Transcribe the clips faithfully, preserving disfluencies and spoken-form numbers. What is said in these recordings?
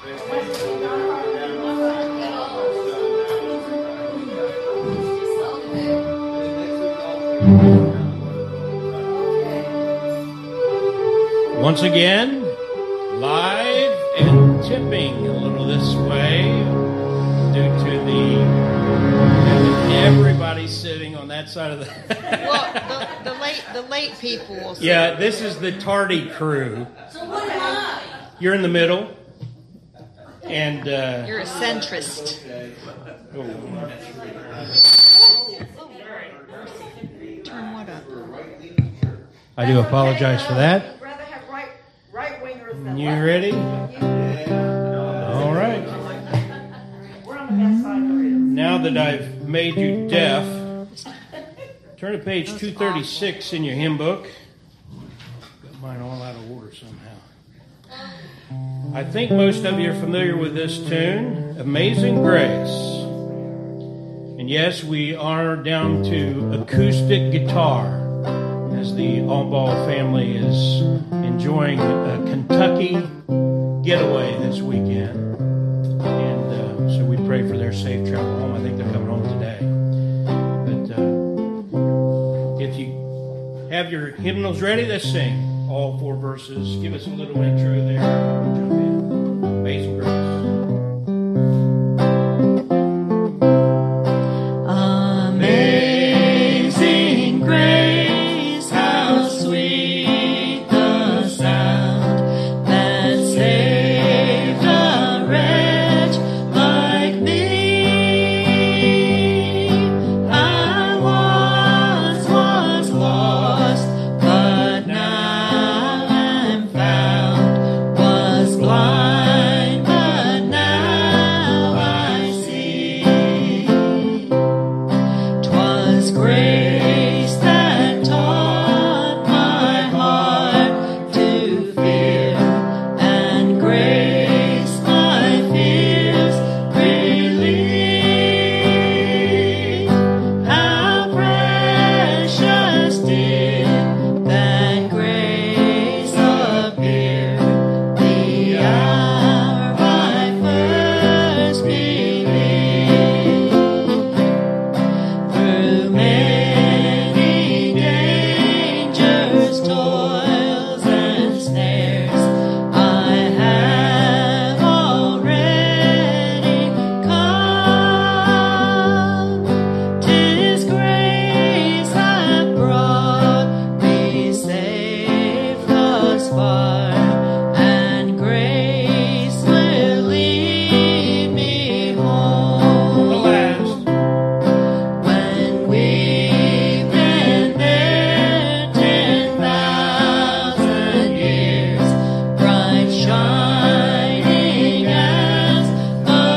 Once again, live and tipping a little this way due to the everybody sitting on that side of the. Well, the, the late the late people will sit. Yeah, this is the tardy crew. So what am I? You're in the middle, and uh, You're a centrist. oh, Turn what up? I do apologize for that. Rather have right right wingers than You left. ready? All right. We're on the best side there is. Now that I've made you deaf, turn to page two thirty-six in your hymn book. Got mine all out of order somehow. I think most of you are familiar with this tune, Amazing Grace. And yes, we are down to acoustic guitar as the Allball family is enjoying a Kentucky getaway this weekend. And uh, so we pray for their safe travel home. I think they're coming home today. But uh, if you have your hymnals ready, let's sing all four verses. Give us a little intro there. We'll jump in. Amazing Grace. Amazing grace, how sweet the sound that saved a wretch like me. I once was lost, but now I'm found, was blind, but now I see. 'Twas grace that taught my heart to fear, and grace my fears relieved. How precious did that grace appear, the hour I first believed. Through many dangers, toils, and snares, I have already come. 'Tis grace hath brought me safe thus far, and grace will lead me The home. last. When we've been there ten thousand years, bright shining as the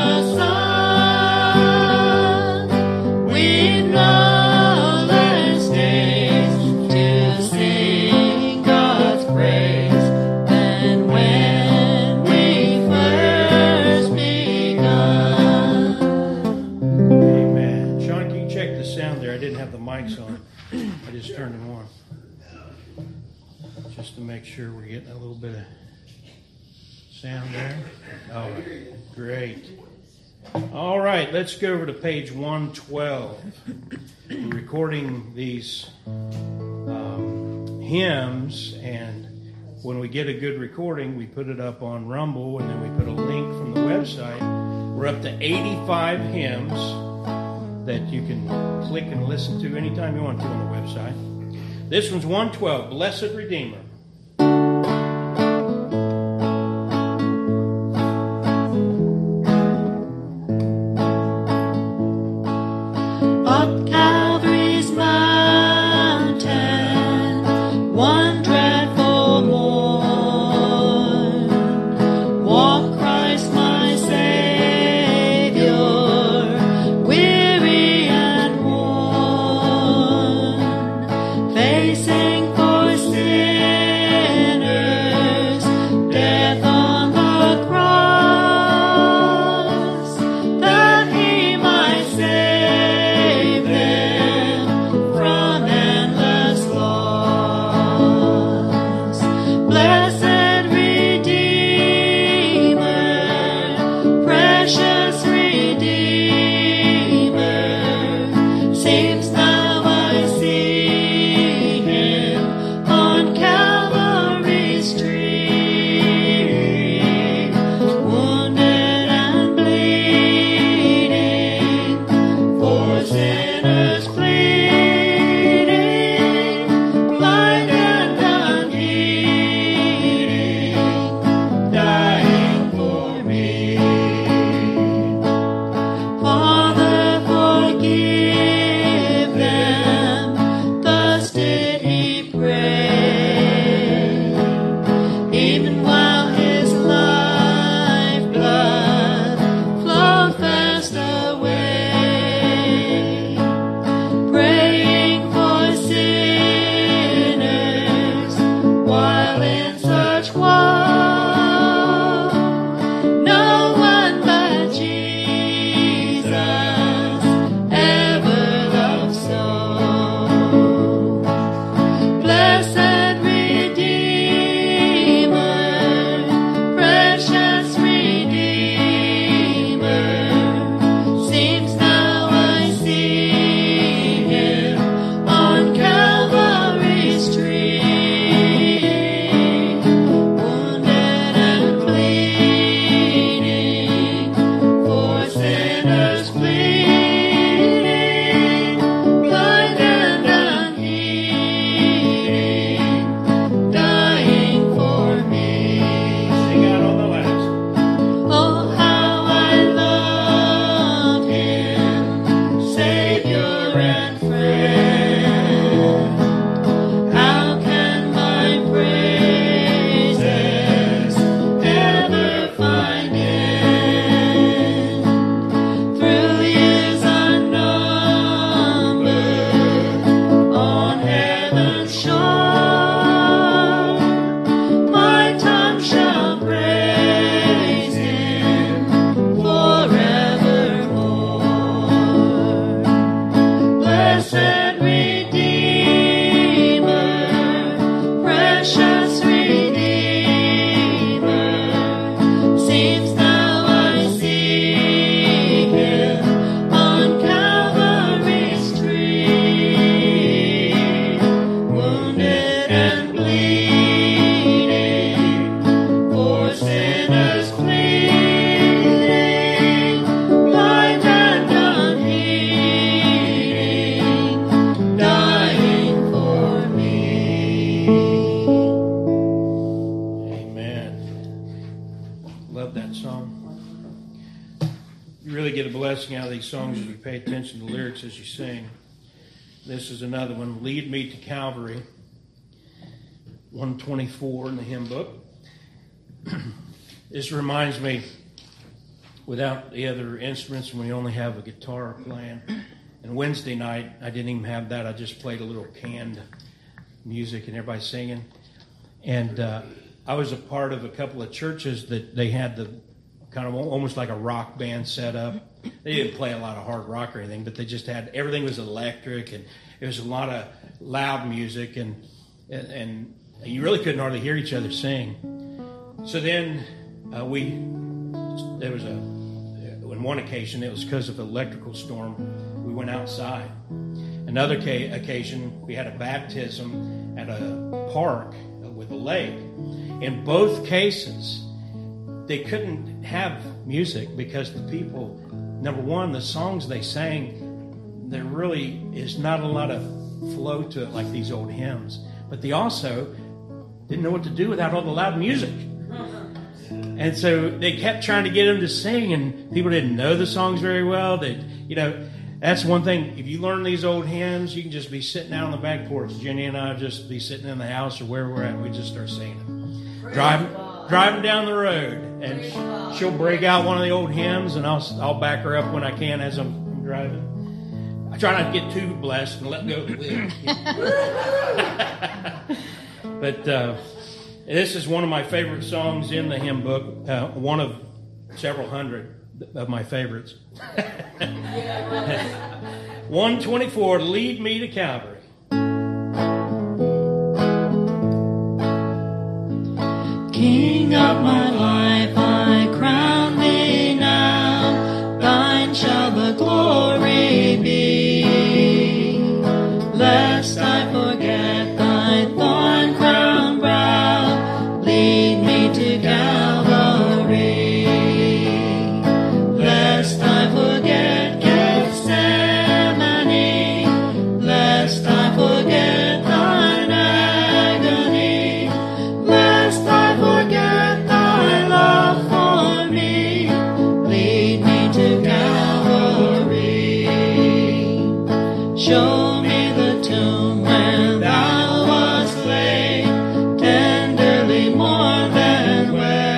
sun, we've no less days to sing God's praise than when we first begun. Amen. Sean, can you check the sound there? I didn't have the mics on. I just turned them on. Just to make sure we're getting a little bit of sound there. Oh, great. All right, let's go over to page one twelve. We're recording these um, hymns, and when we get a good recording, we put it up on Rumble, and then we put a link from the website. We're up to eighty-five hymns that you can click and listen to anytime you want to on the website. This one's one twelve, Blessed Redeemer. Up Calvary's mountain, one dreadful morn, walked Christ my Savior, weary and worn, facing for sin love that song. You really get a blessing out of these songs as you pay attention to the lyrics as you sing. This is another one, Lead Me to Calvary, one twenty-four in the hymn book. This reminds me, without the other instruments, when we only have a guitar playing. And Wednesday night, I didn't even have that. I just played a little canned music and everybody singing. And uh, I was a part of a couple of churches that they had the kind of almost like a rock band set up. They didn't play a lot of hard rock or anything, but they just had, everything was electric, and it was a lot of loud music, and and, and you really couldn't hardly hear each other sing. So then uh, we, there was a, on one occasion, it was because of an electrical storm, we went outside. Another ca- occasion, we had a baptism at a park with a lake. In both cases, they couldn't have music because the people, number one, the songs they sang, there really is not a lot of flow to it like these old hymns. But they also didn't know what to do without all the loud music. And so they kept trying to get them to sing, and people didn't know the songs very well. They, you know, that's one thing. If you learn these old hymns, you can just be sitting out on the back porch. Jenny and I just be sitting in the house or wherever we're at, and we just start singing them. Driving, driving down the road, and she'll break out one of the old hymns, and I'll I'll back her up when I can as I'm, I'm driving. I try not to get too blessed and let go of the wheel. But uh, this is one of my favorite songs in the hymn book, uh, one of several hundred of my favorites. one twenty-four, Lead Me to Calvary. King of my life, I crown thee now, thine shall the glory be. Lest I forget thy thorn crown brow, lead me to Calvary. Lest I forget Gethsemane, lest I forget thine agony, lest I forget thy love for me, lead me to Calvary. Show me the tomb where thou wast laid, tenderly more than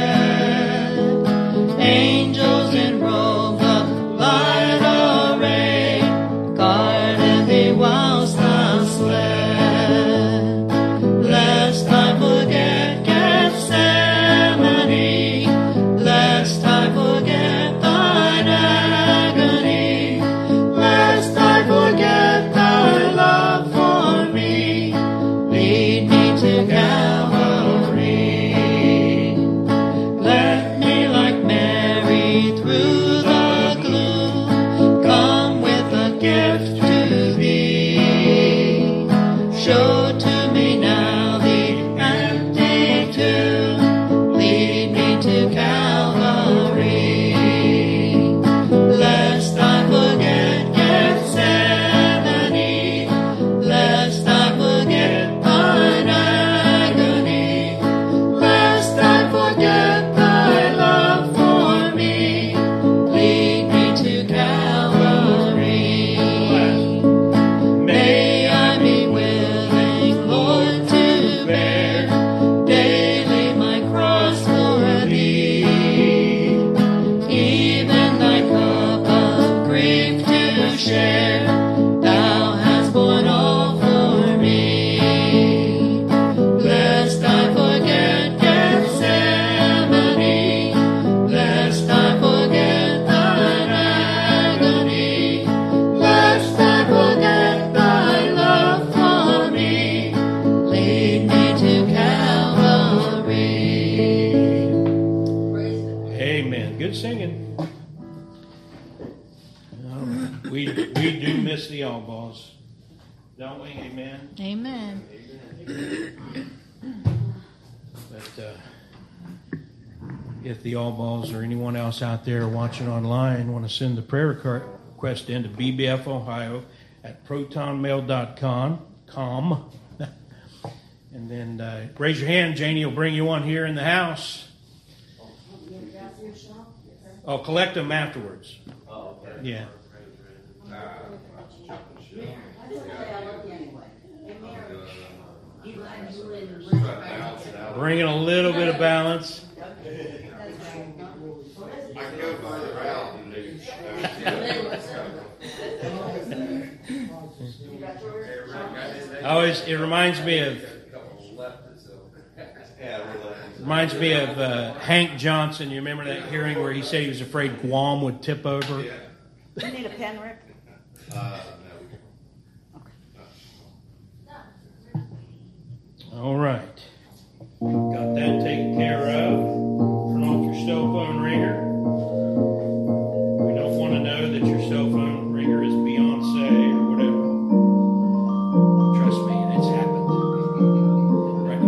wed. Angels in robes of light array, guarded thee whilst thou slept. Lest I forget Gethsemane, lest I forget thine agony, lest I forget thy love for me, lead me to Calvary. Let me like Mary through the gloom come with a gift to thee. Show to me now the empty tomb, lead me to Calvary. Lest I forget Gethsemane, lest I forget thine agony, lest I forget thy love for me, lead me to Calvary. May I be willing, Lord, to bear daily my cross for thee, even thy cup of grief to share, thou hast borne all for me. Lest I forget Gethsemane, lest I forget thine agony, lest I forget thy love for me, lead me to Calvary. Amen. Good singing. All right. We we do miss the all balls, don't we? Amen. Amen. But uh, if the all balls or anyone else out there watching online want to send the prayer request in to B B F Ohio at proton mail dot com, com, and then uh, raise your hand. Janie will bring you one here in the house. Oh, collect them afterwards. Yeah. Bringing a little bit of balance. I can go further out and I always, it reminds me of reminds me of uh, Hank Johnson. You remember that hearing where he said he was afraid Guam would tip over? Yeah. You need a pen, Rick? Uh, All right. Got that taken care of. Turn off your cell phone ringer. We don't want to know that your cell phone ringer is Beyonce or whatever. Trust me, it's happened. Right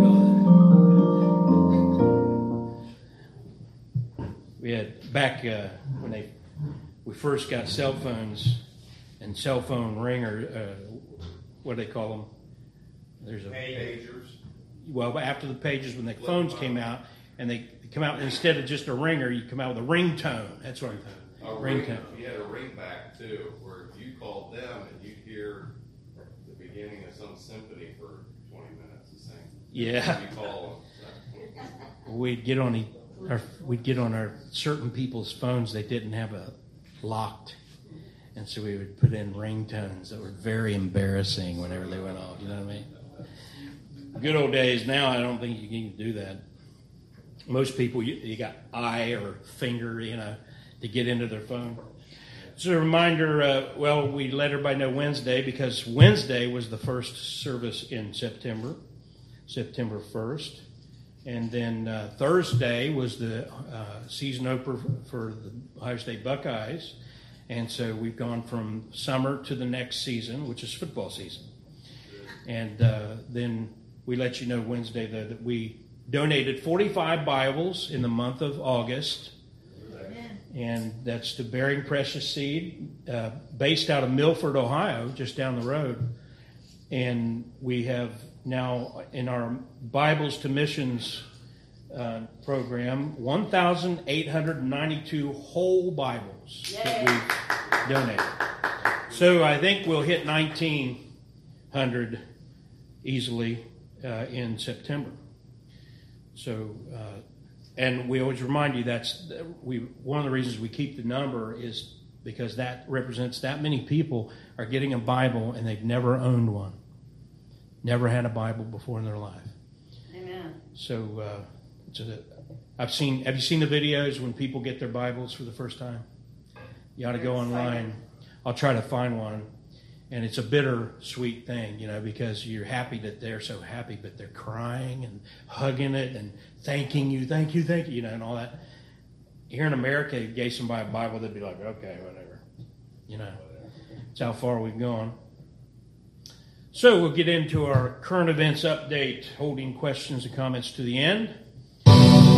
on. We had back uh, when they we first got cell phones and cell phone ringer. Uh, what do they call them? There's a pagers. Well, after the pages, when the phones came out, and they come out instead of just a ringer, you come out with a ringtone. That's what I'm A ringtone. ring, you had a ringback too, where if you called them and you'd hear the beginning of some symphony for twenty minutes to sing. Yeah. You call them. So. We'd get on the, our, we'd get on our certain people's phones. They didn't have a locked, and so we would put in ringtones that were very embarrassing whenever they went off. You know what I mean? Good old days. Now I don't think you can do that. Most people, you, you got eye or finger, you know, to get into their phone. So a reminder, uh, well, we let everybody know Wednesday because Wednesday was the first service in September, September first. And then uh, Thursday was the uh, season opener for the Ohio State Buckeyes. And so we've gone from summer to the next season, which is football season. And uh, then we let you know Wednesday though, that we donated forty-five Bibles in the month of August. Amen. And that's to Bearing Precious Seed, uh, based out of Milford, Ohio, just down the road. And we have now in our Bibles to Missions uh, program one thousand eight hundred ninety-two whole Bibles Yay. That we've donated. So I think we'll hit nineteen hundred easily uh, in September. So, uh, and we always remind you that's we one of the reasons we keep the number is because that represents that many people are getting a Bible and they've never owned one, never had a Bible before in their life. Amen. So, uh, it's a, I've seen. Have you seen the videos when people get their Bibles for the first time? You ought to go online. I'll try to find one. And it's a bittersweet thing, you know, because you're happy that they're so happy, but they're crying and hugging it and thanking you, thank you, thank you, you know, and all that. Here in America, if you gave somebody a Bible, they'd be like, okay, whatever. You know, it's how far we've gone. So we'll get into our current events update, holding questions and comments to the end. Our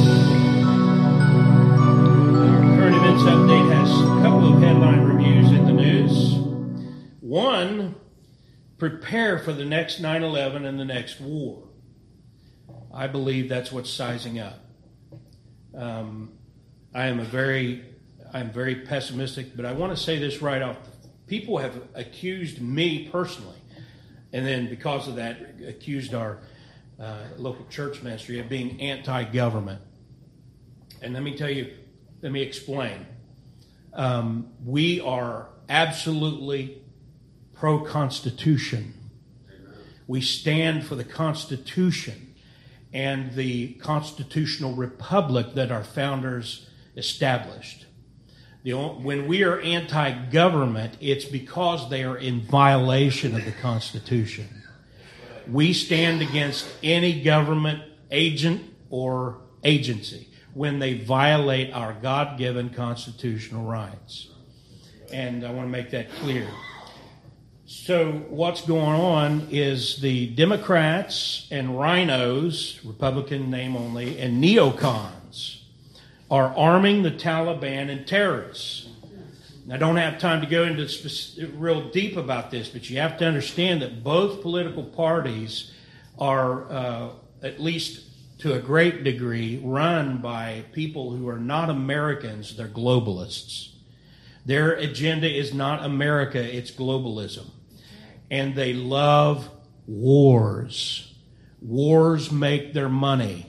current events update has a couple of headline reviews in the news. One, prepare for the next nine eleven and the next war. I believe that's what's sizing up. Um, I am a very, I'm very pessimistic, but I want to say this right off. People have accused me personally, and then because of that, accused our uh, local church ministry of being anti-government. And let me tell you, let me explain. Um, we are absolutely pro-Constitution. We stand for the Constitution and the constitutional republic that our founders established. The, when we are anti-government, it's because they are in violation of the Constitution. We stand against any government agent or agency when they violate our God-given constitutional rights. And I want to make that clear. So what's going on is the Democrats and rhinos, Republican name only, and neocons are arming the Taliban and terrorists. I don't have time to go into specific, real deep about this, but you have to understand that both political parties are uh, at least to a great degree, run by people who are not Americans, they're globalists. Their agenda is not America, it's globalism. And they love wars. Wars make their money.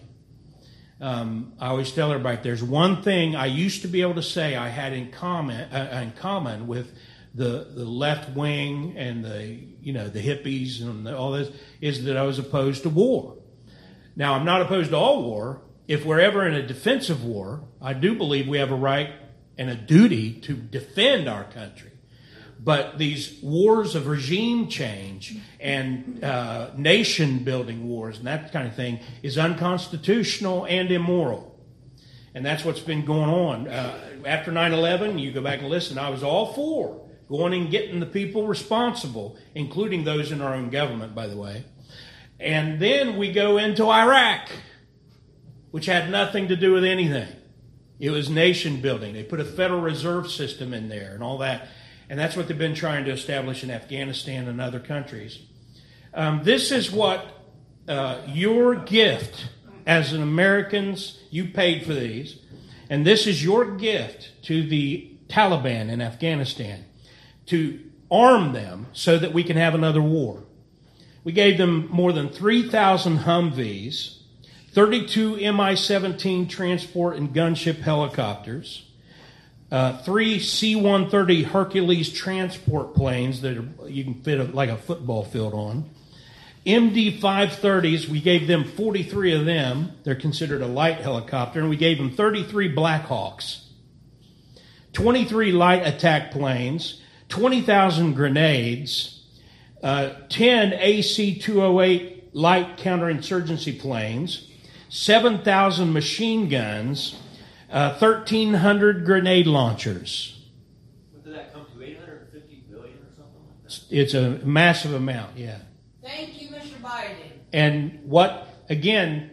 Um, I always tell everybody, there's one thing I used to be able to say I had in common, uh, in common with the the left wing and the you know the hippies and the, all this, is that I was opposed to war. Now, I'm not opposed to all war. If we're ever in a defensive war, I do believe we have a right and a duty to defend our country. But these wars of regime change and uh, nation-building wars and that kind of thing is unconstitutional and immoral. And that's what's been going on. Uh, after nine eleven, you go back and listen, I was all for going and getting the people responsible, including those in our own government, by the way. And then we go into Iraq, which had nothing to do with anything. It was nation building. They put a Federal Reserve System in there and all that. And that's what they've been trying to establish in Afghanistan and other countries. Um, this is what uh, your gift as an Americans, you paid for these. And this is your gift to the Taliban in Afghanistan, to arm them so that we can have another war. We gave them more than three thousand Humvees, thirty-two M I seventeen transport and gunship helicopters, uh, three C one thirty Hercules transport planes that are, you can fit a, like a football field on, M D five thirties, we gave them forty-three of them. They're considered a light helicopter, and we gave them thirty-three Blackhawks, twenty-three light attack planes, twenty thousand grenades, Uh, ten A C two oh eight light counterinsurgency planes, seven thousand machine guns, uh, thirteen hundred grenade launchers. What did that come to, eight hundred fifty billion or something like that? It's a massive amount, yeah. Thank you, Mister Biden. And what, again,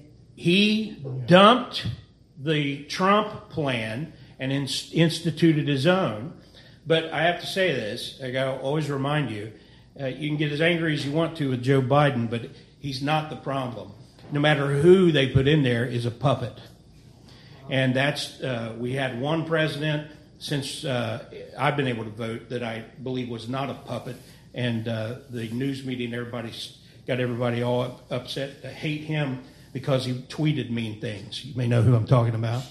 he dumped the Trump plan and in, instituted his own. But I have to say this, I gotta always remind you, Uh, you can get as angry as you want to with Joe Biden, but he's not the problem. No matter who they put in there is a puppet. And that's, uh, we had one president since uh, I've been able to vote that I believe was not a puppet. And uh, the news media and everybody's got everybody all upset to hate him because he tweeted mean things. You may know who I'm talking about.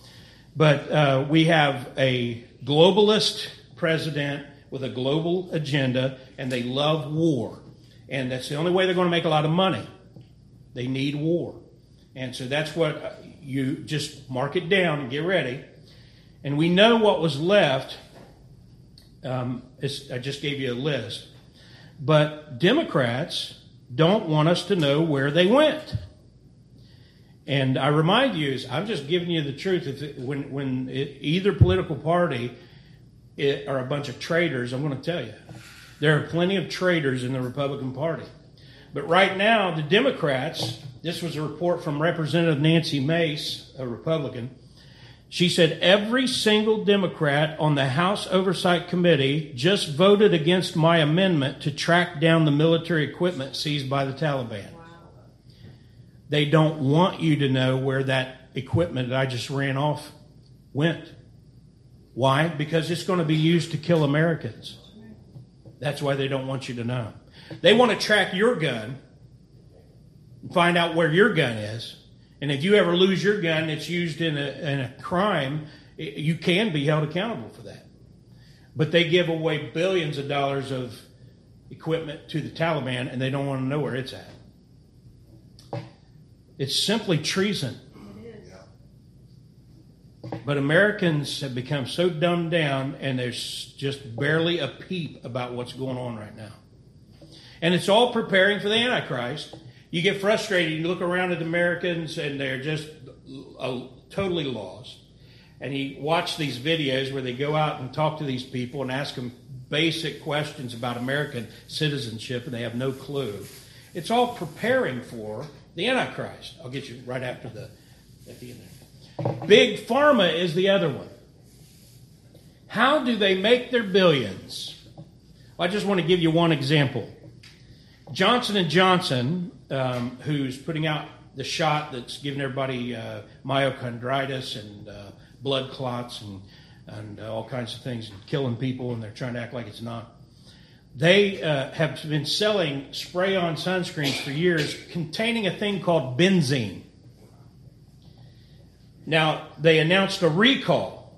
But uh, we have a globalist president with a global agenda, and they love war. And that's the only way they're going to make a lot of money. They need war. And so that's what you just mark it down and get ready. And we know what was left. Um, it's, I just gave you a list. But Democrats don't want us to know where they went. And I remind you, I'm just giving you the truth. If it, when when it, either political party It, are a bunch of traitors, I'm going to tell you. There are plenty of traitors in the Republican Party. But right now, the Democrats, this was a report from Representative Nancy Mace, a Republican. She said every single Democrat on the House Oversight Committee just voted against my amendment to track down the military equipment seized by the Taliban. Wow. They don't want you to know where that equipment that I just ran off went. Why? Because it's going to be used to kill Americans. That's why they don't want you to know. They want to track your gun and find out where your gun is. And if you ever lose your gun that's used in a, in a crime, it, you can be held accountable for that. But they give away billions of dollars of equipment to the Taliban, and they don't want to know where it's at. It's simply treason. But Americans have become so dumbed down, and there's just barely a peep about what's going on right now. And it's all preparing for the Antichrist. You get frustrated, you look around at Americans, and they're just uh, totally lost. And you watch these videos where they go out and talk to these people and ask them basic questions about American citizenship, and they have no clue. It's all preparing for the Antichrist. I'll get you right after the, at the end there. Big Pharma is the other one. How do they make their billions? Well, I just want to give you one example. Johnson and Johnson, um, who's putting out the shot that's giving everybody uh, myocarditis and uh, blood clots and and uh, all kinds of things and killing people, and they're trying to act like it's not. They uh, have been selling spray-on sunscreens for years containing a thing called benzene. Now, they announced a recall.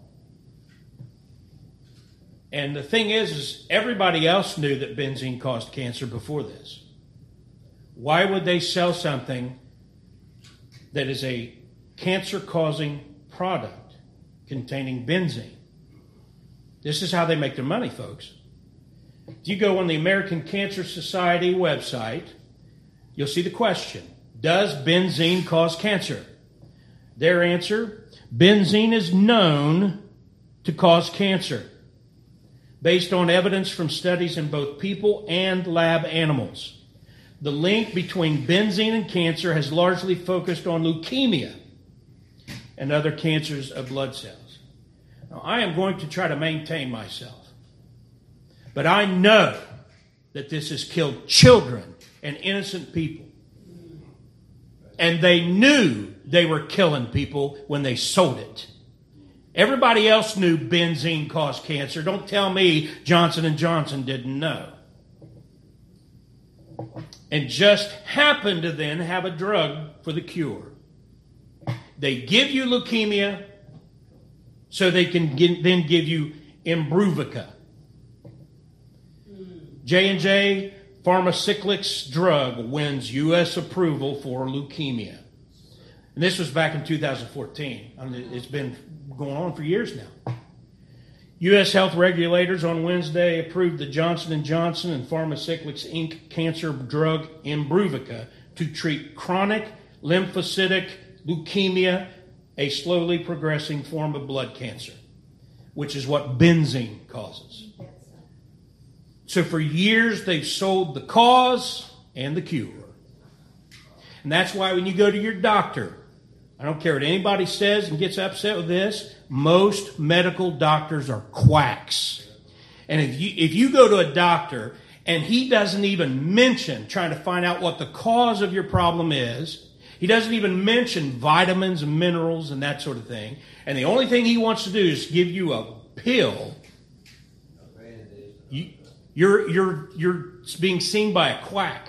And the thing is, is everybody else knew that benzene caused cancer before this. Why would they sell something that is a cancer-causing product containing benzene? This is how they make their money, folks. If you go on the American Cancer Society website, you'll see the question, does benzene cause cancer? Their answer, benzene is known to cause cancer based on evidence from studies in both people and lab animals. The link between benzene and cancer has largely focused on leukemia and other cancers of blood cells. Now, I am going to try to maintain myself, but I know that this has killed children and innocent people. And they knew they were killing people when they sold it. Everybody else knew benzene caused cancer. Don't tell me Johnson and Johnson didn't know. And just happened to then have a drug for the cure. They give you leukemia so they can get, then give you Imbruvica. J and J Pharmaceuticals drug wins U S approval for leukemia. And this was back in two thousand fourteen. I mean, it's been going on for years now. U S health regulators on Wednesday approved the Johnson and Johnson and Pharmaceuticals Incorporated cancer drug Imbruvica to treat chronic lymphocytic leukemia, a slowly progressing form of blood cancer, which is what benzene causes. So for years they've sold the cause and the cure. And that's why when you go to your doctor, I don't care what anybody says and gets upset with this, most medical doctors are quacks. And if you if you go to a doctor and he doesn't even mention trying to find out what the cause of your problem is, he doesn't even mention vitamins and minerals and that sort of thing, and the only thing he wants to do is give you a pill, you, you're you're you're being seen by a quack.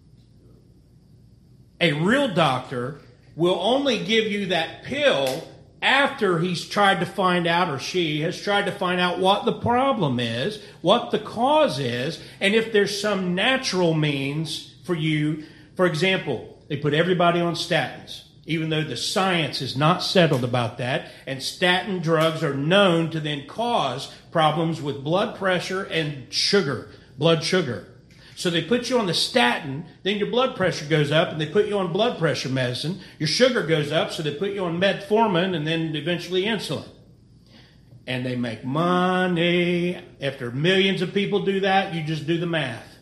A real doctor will only give you that pill after he's tried to find out, or she has tried to find out what the problem is, what the cause is, and if there's some natural means for you. For example, they put everybody on statins, even though the science is not settled about that, and statin drugs are known to then cause problems with blood pressure and sugar, blood sugar. So they put you on the statin, then your blood pressure goes up, and they put you on blood pressure medicine. Your sugar goes up, so they put you on metformin and then eventually insulin. And they make money. After millions of people do that, you just do the math.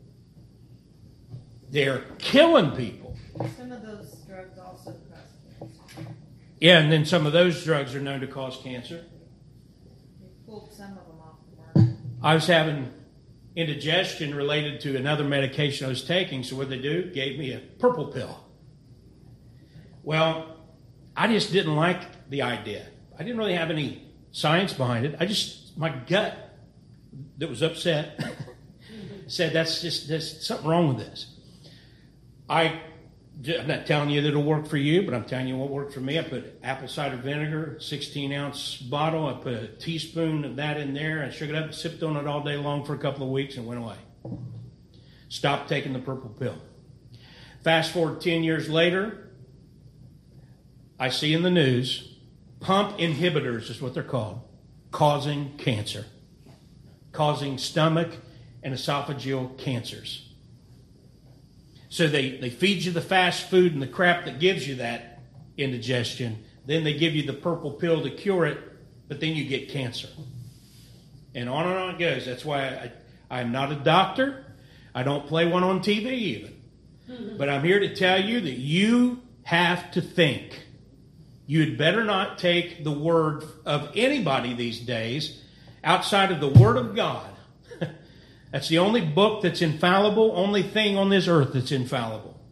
They're killing people. Some of those drugs also cause cancer. Yeah, and then some of those drugs are known to cause cancer. They pulled some of them off the market. I was having indigestion related to another medication I was taking, so what they do? Gave me a purple pill. Well, I just didn't like the idea. I didn't really have any science behind it. I just, my gut that was upset said that's just, there's something wrong with this. I, I'm not telling you that it'll work for you, but I'm telling you what worked for me. I put apple cider vinegar, sixteen ounce bottle. I put a teaspoon of that in there. I shook it up, sipped on it all day long for a couple of weeks, and went away. Stopped taking the purple pill. Fast forward ten years later, I see in the news, pump inhibitors is what they're called, causing cancer, causing stomach and esophageal cancers. So they, they feed you the fast food and the crap that gives you that indigestion. Then they give you the purple pill to cure it, but then you get cancer. And on and on it goes. That's why I, I'm not a doctor. I don't play one on T V even. Mm-hmm. But I'm here to tell you that you have to think. You'd better not take the word of anybody these days outside of the Word of God. That's the only book that's infallible, only thing on this earth that's infallible.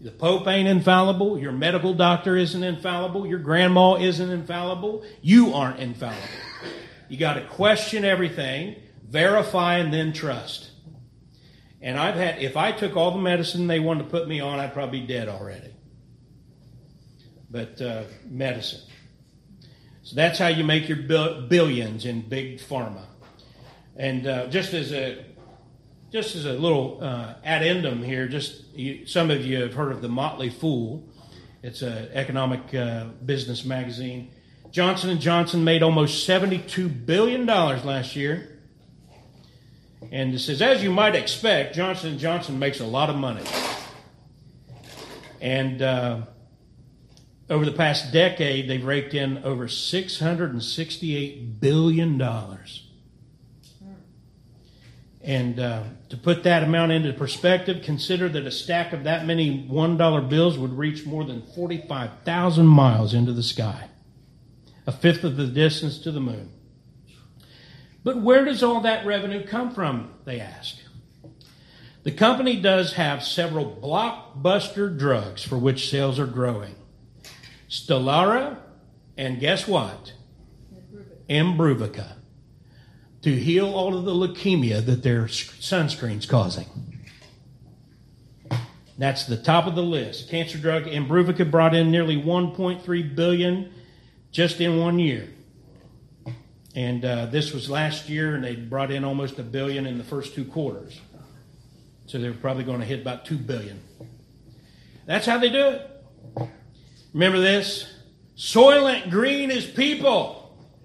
The Pope ain't infallible. Your medical doctor isn't infallible. Your grandma isn't infallible. You aren't infallible. You got to question everything, verify, and then trust. And I've had, if I took all the medicine they wanted to put me on, I'd probably be dead already. But uh, medicine. So that's how you make your billions in big pharma. And uh, just as a just as a little uh, addendum here, just you, some of you have heard of the Motley Fool. It's an economic uh, business magazine. Johnson and Johnson made almost seventy-two billion dollars last year. And it says, as you might expect, Johnson and Johnson makes a lot of money. And uh, over the past decade, they've raked in over six hundred sixty-eight billion dollars. And uh, to put that amount into perspective, consider that a stack of that many one dollar bills would reach more than forty-five thousand miles into the sky, a fifth of the distance to the moon. But where does all that revenue come from, they ask? The company does have several blockbuster drugs for which sales are growing. Stelara, and guess what? Imbruvica, to heal all of the leukemia that their sunscreen's causing. That's the top of the list. Cancer drug Imbruvica brought in nearly one point three billion dollars just in one year. And uh, this was last year, and they brought in almost a billion in the first two quarters. So they're probably going to hit about two billion. That's how they do it. Remember this? Soylent Green is people.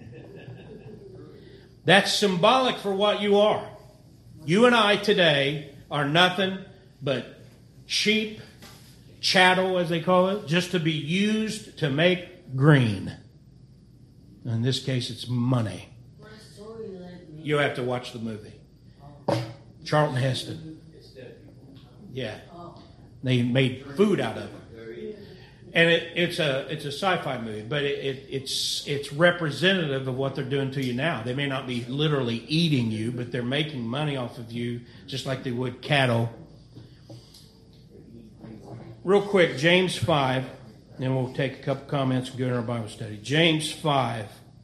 That's symbolic for what you are. You and I today are nothing but sheep, chattel as they call it, just to be used to make green. In this case, it's money. You have to watch the movie. Charlton Heston. Yeah. They made food out of it. And it, it's a it's a sci-fi movie, but it, it, it's it's representative of what they're doing to you now. They may not be literally eating you, but they're making money off of you just like they would cattle. Real quick, James five, then we'll take a couple comments and go to our Bible study. James five.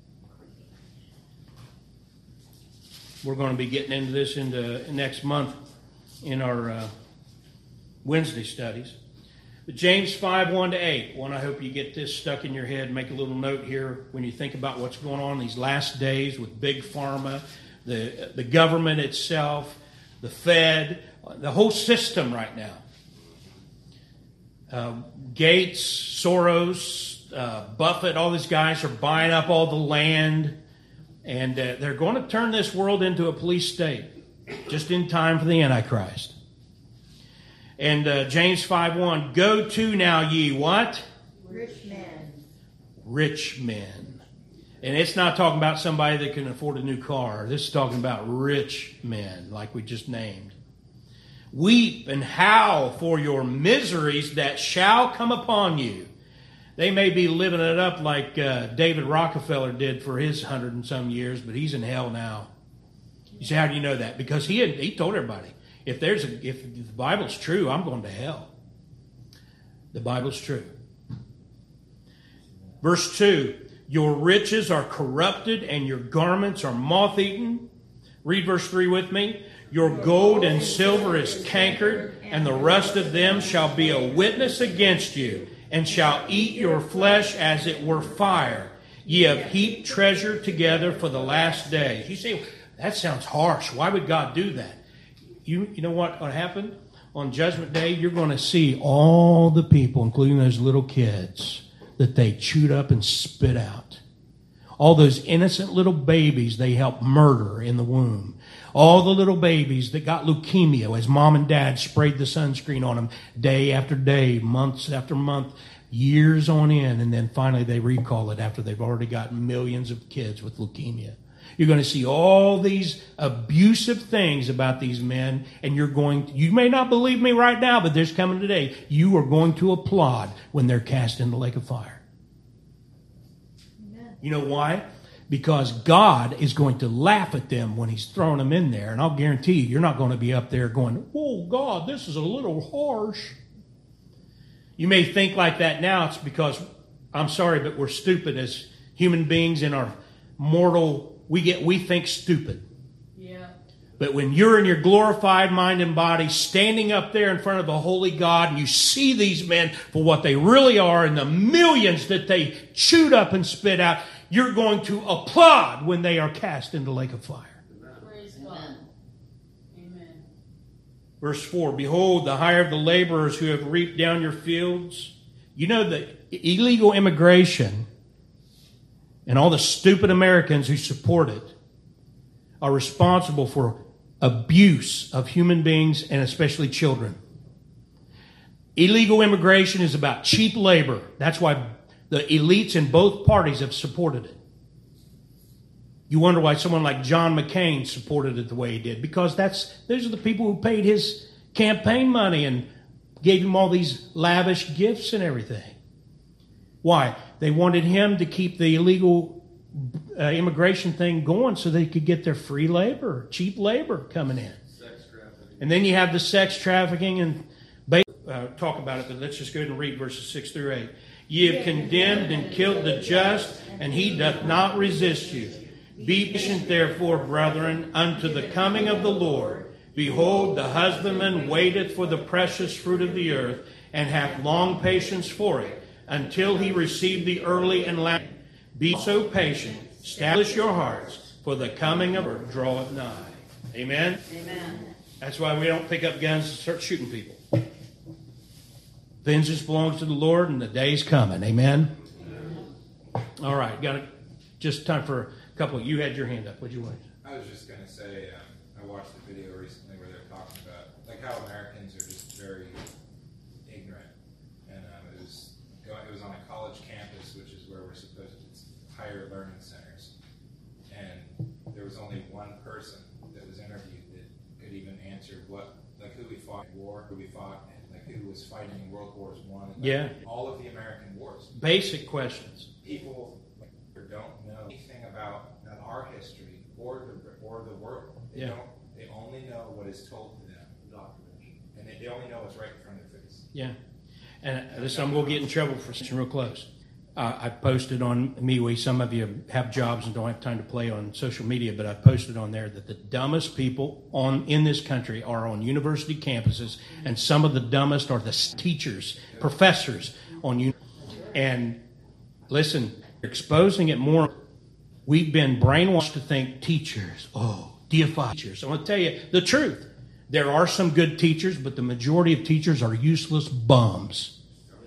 We're going to be getting into this into next month in our uh, Wednesday studies. But James five, one to eight. One, I hope you get this stuck in your head. Make a little note here when you think about what's going on in these last days with Big Pharma, the, the government itself, the Fed, the whole system right now. Uh, Gates, Soros, uh, Buffett, all these guys are buying up all the land. And uh, they're going to turn this world into a police state just in time for the Antichrist. And uh, James five one, go to now ye what? Rich men. Rich men. And it's not talking about somebody that can afford a new car. This is talking about rich men, like we just named. Weep and howl for your miseries that shall come upon you. They may be living it up like uh, David Rockefeller did for his hundred and some years, but he's in hell now. You say, how do you know that? Because he had, he told everybody, if there's a, if the Bible's true, I'm going to hell. The Bible's true. Verse two, your riches are corrupted and your garments are moth-eaten. Read verse three with me. Your gold and silver is cankered, and the rust of them shall be a witness against you, and shall eat your flesh as it were fire. Ye have heaped treasure together for the last days. You say, that sounds harsh. Why would God do that? You, you know what will happen? On Judgment Day, you're going to see all the people, including those little kids, that they chewed up and spit out. All those innocent little babies they helped murder in the womb. All the little babies that got leukemia as mom and dad sprayed the sunscreen on them day after day, months after month, years on end, and then finally they recall it after they've already got millions of kids with leukemia. You're going to see all these abusive things about these men, and you're going to, you may not believe me right now, but there's coming today. You are going to applaud when they're cast in the lake of fire. Amen. You know why? Because God is going to laugh at them when he's throwing them in there. And I'll guarantee you, you're not going to be up there going, oh, God, this is a little harsh. You may think like that now. It's because, I'm sorry, but we're stupid as human beings in our mortal, we get, we think stupid. Yeah. But when you're in your glorified mind and body, standing up there in front of a holy God, and you see these men for what they really are and the millions that they chewed up and spit out, you're going to applaud when they are cast into the lake of fire. Praise God. Amen. Verse four, behold, the hire of the laborers who have reaped down your fields. You know that illegal immigration and all the stupid Americans who support it are responsible for abuse of human beings and especially children. Illegal immigration is about cheap labor. That's why the elites in both parties have supported it. You wonder why someone like John McCain supported it the way he did. Because that's those are the people who paid his campaign money and gave him all these lavish gifts and everything. Why? They wanted him to keep the illegal uh, immigration thing going so they could get their free labor, cheap labor coming in. Sex trafficking. And then you have the sex trafficking and uh, talk about it, but let's just go ahead and read verses six through eight. Ye have condemned and killed the just, and he doth not resist you. Be patient therefore, brethren, unto the coming of the Lord. Behold, the husbandman waiteth for the precious fruit of the earth, and hath long patience for it, until he receive the early and last. Be so patient, establish your hearts, for the coming of the Lord draweth nigh. Amen? Amen. That's why we don't pick up guns and start shooting people. Vengeance belongs to the Lord, and the day's coming. Amen? All right, got it. Just time for a couple. You had your hand up. What'd you want? I was just going to say, um, I watched a video recently where they're talking about like how Americans are just very ignorant, and um, it was it was on a college campus, which is where we're supposed to it's higher learning centers, and there was only one person that was interviewed that could even answer what like who we fought in war, who we fought, and like who was fighting in World Wars One, and, like, Yeah. all of the American wars. Basic questions. People like, don't know anything about our history or the or the world. They Yeah. don't. They only know what is told to them, and they, they only know what's right in front of their face. Yeah. And uh, listen, I'm going to get in trouble for something real close. Uh, I posted on MeWe. Some of you have jobs and don't have time to play on social media, but I posted on there that the dumbest people on in this country are on university campuses, and some of the dumbest are the teachers, professors on uni- And listen, exposing it more. We've been brainwashed to think teachers, oh, deified teachers. I'm going to tell you the truth. There are some good teachers, but the majority of teachers are useless bums.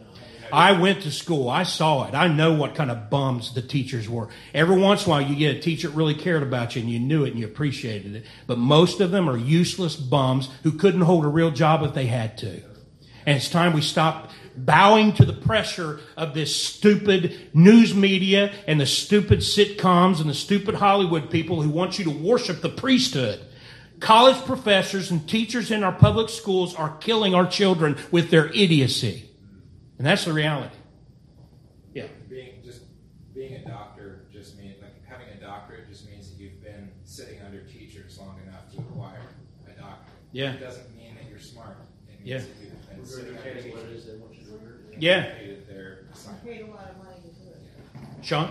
I went to school. I saw it. I know what kind of bums the teachers were. Every once in a while, you get a teacher that really cared about you, and you knew it, and you appreciated it. But most of them are useless bums who couldn't hold a real job if they had to. And it's time we stop bowing to the pressure of this stupid news media and the stupid sitcoms and the stupid Hollywood people who want you to worship the priesthood. College professors and teachers in our public schools are killing our children with their idiocy. And that's the reality. Yeah. Being just being a doctor just means like having a doctorate just means that you've been sitting under teachers long enough to acquire a doctorate. Yeah. It doesn't mean that you're smart. It means Yeah. that you've been sitting under teachers. What it is they want you to learn. Yeah. Completed their assignment. Paid a lot of money to do it. Sean?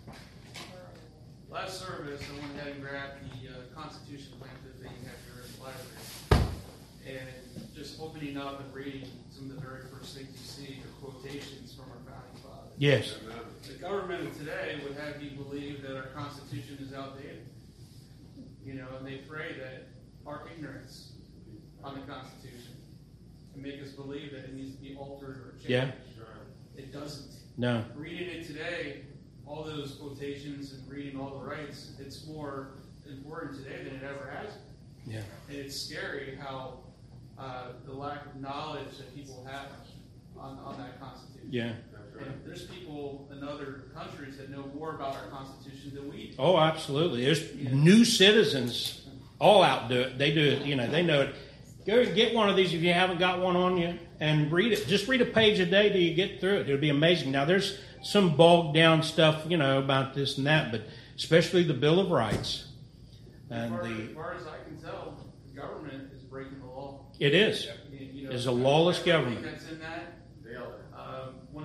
Last service, I went ahead and grabbed the uh, Constitution pamphlet that you have here in the library. And just opening up and reading some of the very first things you see are quotations from our founding fathers. Yes. The government of today would have you believe that our Constitution is outdated. You know, and they pray that our ignorance on the Constitution can make us believe that it needs to be altered or changed. Yeah. It doesn't. No. Reading it today, all those quotations and reading all the rights, it's more important today than it ever has been. Yeah. And it's scary how uh, the lack of knowledge that people have on, on that Constitution. Yeah. And there's people in other countries that know more about our Constitution than we do. Oh, absolutely. There's new citizens all out do it. They do it. You know, they know it. Go and get one of these if you haven't got one on you and read it. Just read a page a day till you get through it. It'll be amazing. Now, there's some bogged down stuff, you know, about this and that, but especially the Bill of Rights. And as, far, the, as far as I can tell, the government is breaking the law. it is. You, you know, It's a lawless everything government. that's in that, They are.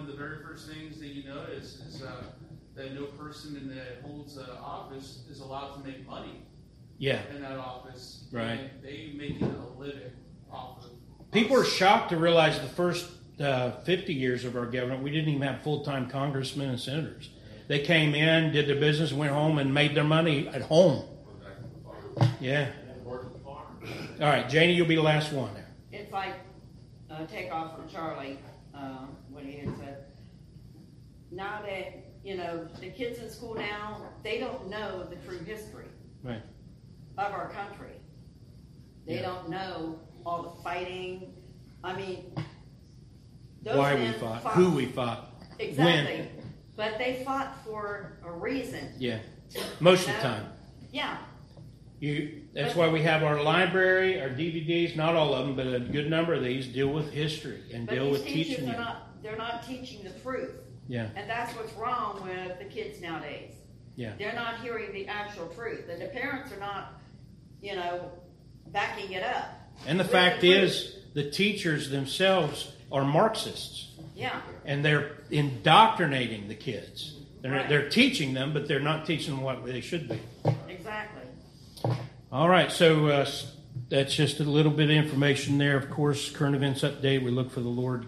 of the very first things that you notice is uh, that no person in that holds an office is allowed to make money Yeah. in that office. Right. And they make it a living off of. People are shocked to realize the first uh, fifty years of our government, we didn't even have full-time congressmen and senators. They came in, did their business, went home, and made their money at home. Yeah. All right, Janie, you'll be the last one there. It's like, uh, take off from Charlie, uh, what he had said. Now that, you know, the kids in school now, they don't know the true history Right. of our country. They Yeah. don't know all the fighting. I mean, those Why we men fought, who we fought, Exactly. when. But they fought for a reason. Yeah. Most of the No. time. Yeah. You. That's why we have our library, our D V Ds. Not all of them, but a good number of these deal with history and But deal these with teachers teaching are you. not, they're not teaching the truth. Yeah. And that's what's wrong with the kids nowadays. Yeah. They're not hearing the actual truth. And the parents are not, you know, backing it up. And the with fact truth. is, the teachers themselves are Marxists. Yeah. And they're indoctrinating the kids. They're, Right. they're teaching them, but they're not teaching them what they should be. Exactly. All right, so uh, that's just a little bit of information there. Of course, current events update. We look for the Lord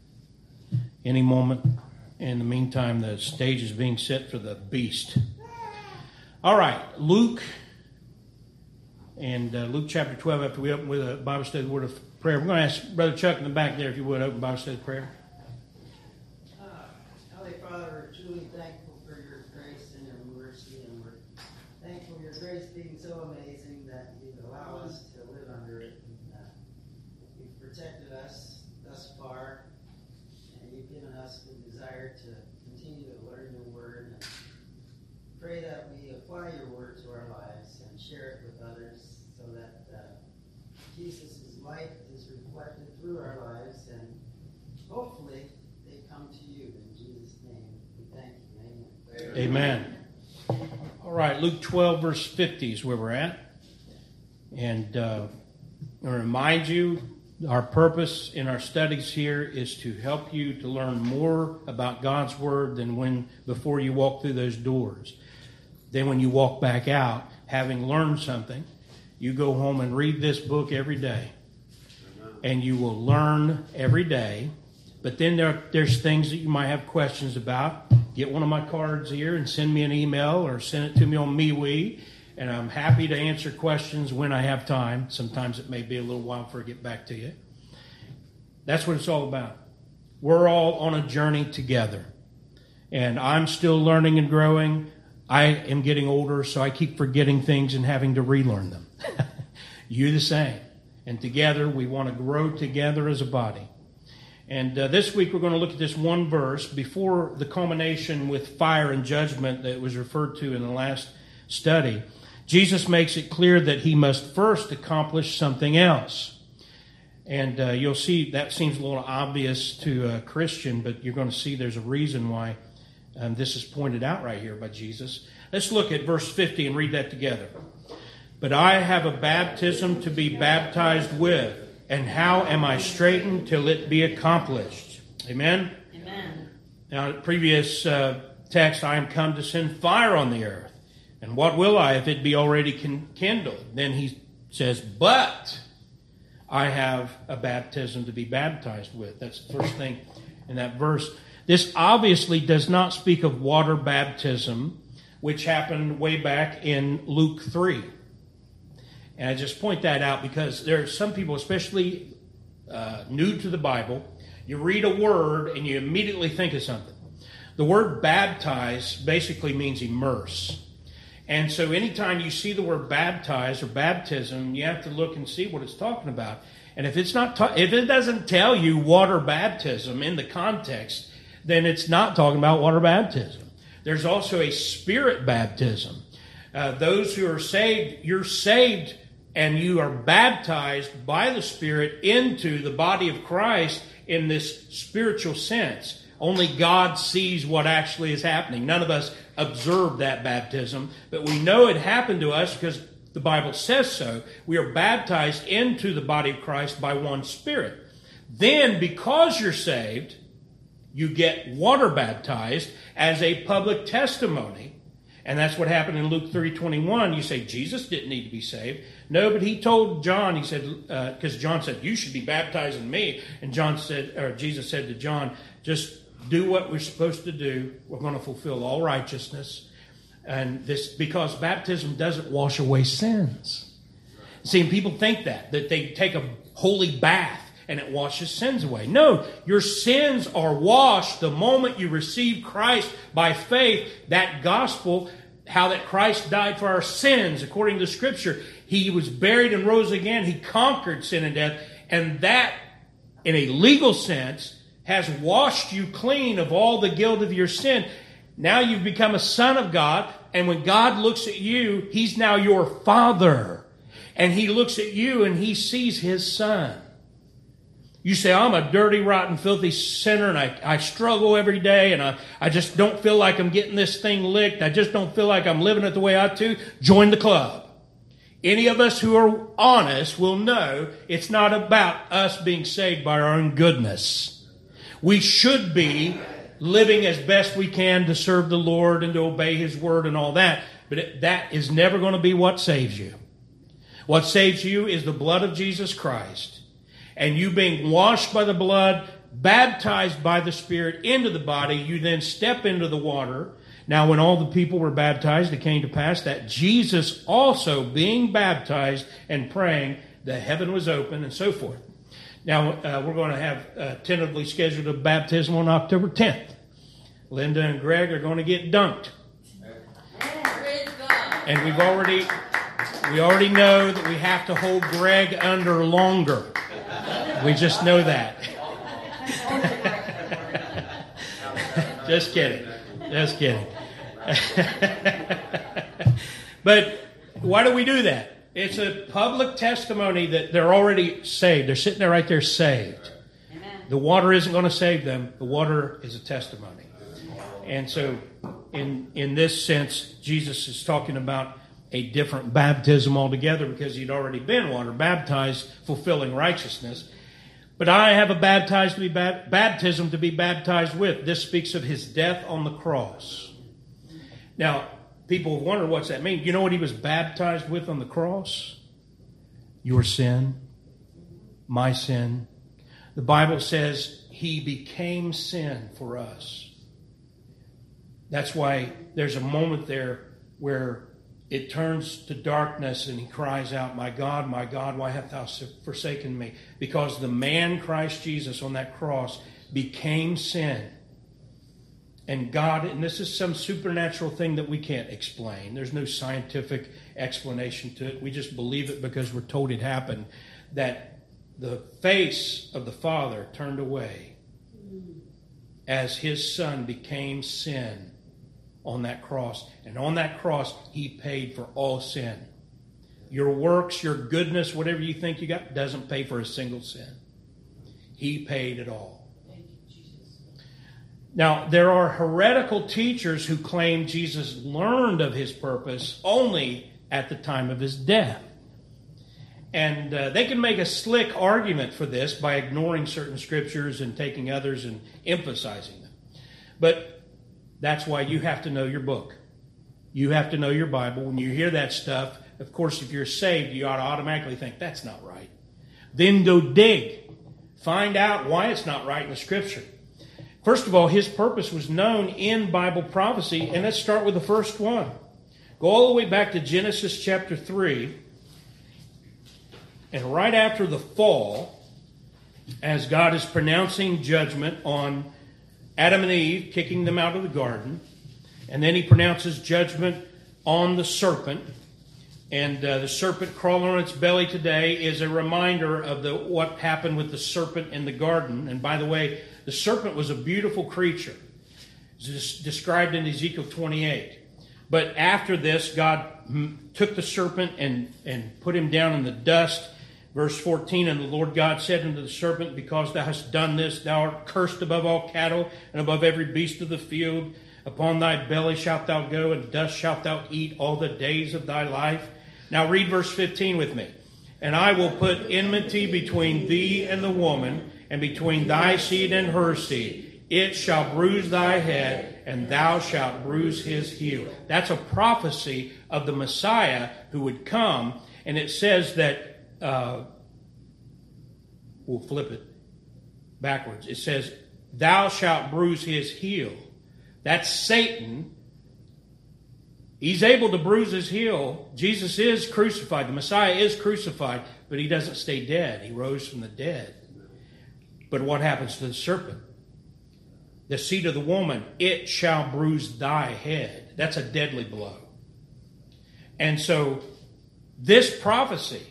any moment. In the meantime, the stage is being set for the beast. All right, Luke and uh, Luke chapter twelve. After we open with a Bible study word of prayer, we're going to ask Brother Chuck in the back there if you would open Bible study prayer. Uh, Holy Father, we're truly thankful for your grace and your mercy, and we're thankful for your grace being so amazing that you allow us to live under it. And, uh, you've protected us thus far, and you've given us the desire to continue to learn your word. And pray that we apply your word to our lives and share it with others, so that uh, Jesus' light is reflected through our lives, and hopefully they come to you. In Jesus' name, we thank you. Amen. Amen. All right, Luke twelve, verse fifty is where we're at. And uh, I remind you, our purpose in our studies here is to help you to learn more about God's Word than when before you walk through those doors. Then when you walk back out, having learned something, you go home and read this book every day. And you will learn every day. But then there, there's things that you might have questions about. Get one of my cards here and send me an email or send it to me on MeWe. And I'm happy to answer questions when I have time. Sometimes it may be a little while before I get back to you. That's what it's all about. We're all on a journey together. And I'm still learning and growing. I am getting older, so I keep forgetting things and having to relearn them. You the same. And together, we want to grow together as a body. And uh, this week, we're going to look at this one verse before the culmination with fire and judgment that was referred to in the last study. Jesus makes it clear that he must first accomplish something else. And uh, you'll see that seems a little obvious to a Christian, but you're going to see there's a reason why um, this is pointed out right here by Jesus. Let's look at verse fifty and read that together. But I have a baptism to be baptized with, and how am I straitened till it be accomplished? Amen? Amen. Now, the previous uh, text, I am come to send fire on the earth. And what will I if it be already kindled? Then he says, but I have a baptism to be baptized with. That's the first thing in that verse. This obviously does not speak of water baptism, which happened way back in Luke three. And I just point that out because there are some people, especially uh, new to the Bible, you read a word and you immediately think of something. The word baptize basically means immerse. And so anytime you see the word baptize or baptism, you have to look and see what it's talking about. And if it's not, ta- if it doesn't tell you water baptism in the context, then it's not talking about water baptism. There's also a spirit baptism. Uh, those who are saved, you're saved and you are baptized by the Spirit into the body of Christ in this spiritual sense. Only God sees what actually is happening. None of us observe that baptism, but we know it happened to us because the Bible says so. We are baptized into the body of Christ by one Spirit. Then, because you're saved, You get water baptized as a public testimony. And that's what happened in Luke three twenty-one. You say, Jesus didn't need to be saved. No, but he told John, he said, because uh, John said, you should be baptizing me. And John said, or Jesus said to John, just do what we're supposed to do. We're going to fulfill all righteousness. And this, because baptism doesn't wash away sins. See, people think that, that they take a holy bath and it washes sins away. No, your sins are washed the moment you receive Christ by faith. That gospel, how that Christ died for our sins, according to Scripture. He was buried and rose again. He conquered sin and death. And that, in a legal sense, has washed you clean of all the guilt of your sin. Now you've become a son of God. And when God looks at you, He's now your Father. And He looks at you and He sees His Son. You say, I'm a dirty, rotten, filthy sinner, and I, I struggle every day, and I, I just don't feel like I'm getting this thing licked. I just don't feel like I'm living it the way I ought to. Join the club. Any of us who are honest will know it's not about us being saved by our own goodness. We should be living as best we can to serve the Lord and to obey His word and all that, but it, that is never going to be what saves you. What saves you is the blood of Jesus Christ. And you being washed by the blood, baptized by the Spirit into the body, you then step into the water. Now, when all the people were baptized, it came to pass that Jesus also, being baptized and praying, the heaven was open and so forth. Now, uh, we're going to have uh, tentatively scheduled a baptism on October tenth. Linda and Greg are going to get dunked. And we've already, we already know that we have to hold Greg under longer. We just know that. Just kidding. Just kidding. But why do we do that? It's a public testimony that they're already saved. They're sitting there right there saved. Amen. The water isn't going to save them. The water is a testimony. And so in in this sense, Jesus is talking about a different baptism altogether because he'd already been water baptized, fulfilling righteousness. But I have a baptized to be ba- baptism to be baptized with. This speaks of his death on the cross. Now, people wonder what's that mean. You know what he was baptized with on the cross? Your sin, my sin. The Bible says he became sin for us. That's why there's a moment there where it turns to darkness and he cries out, my God, my God, why hast thou forsaken me? Because the man Christ Jesus on that cross became sin. And God, and this is some supernatural thing that we can't explain. There's no scientific explanation to it. We just believe it because we're told it happened. That the face of the Father turned away as his Son became sin on that cross. And on that cross, he paid for all sin. Your works, your goodness, whatever you think you got, doesn't pay for a single sin. He paid it all. Thank you, Jesus. Now, there are heretical teachers who claim Jesus learned of his purpose only at the time of his death. And uh, they can make a slick argument for this by ignoring certain scriptures and taking others and emphasizing them. But that's why you have to know your book. You have to know your Bible. When you hear that stuff, of course, if you're saved, you ought to automatically think, that's not right. Then go dig. Find out why it's not right in the Scripture. First of all, his purpose was known in Bible prophecy, and let's start with the first one. Go all the way back to Genesis chapter three, and right after the fall, as God is pronouncing judgment on Adam and Eve, kicking them out of the garden. And then he pronounces judgment on the serpent. And uh, the serpent crawling on its belly today is a reminder of the what happened with the serpent in the garden. And by the way, the serpent was a beautiful creature. It's described in Ezekiel twenty-eight. But after this, God took the serpent and, and put him down in the dust. Verse fourteen, and the Lord God said unto the serpent, because thou hast done this, thou art cursed above all cattle and above every beast of the field. Upon thy belly shalt thou go, and dust shalt thou eat all the days of thy life. Now read verse fifteen with me. And I will put enmity between thee and the woman, and between thy seed and her seed. It shall bruise thy head, and thou shalt bruise his heel. That's a prophecy of the Messiah who would come. And it says that, uh, we'll flip it backwards. It says, thou shalt bruise his heel. That's Satan. He's able to bruise his heel. Jesus is crucified. The Messiah is crucified, but he doesn't stay dead. He rose from the dead. But what happens to the serpent? The seed of the woman, it shall bruise thy head. That's a deadly blow. And so this prophecy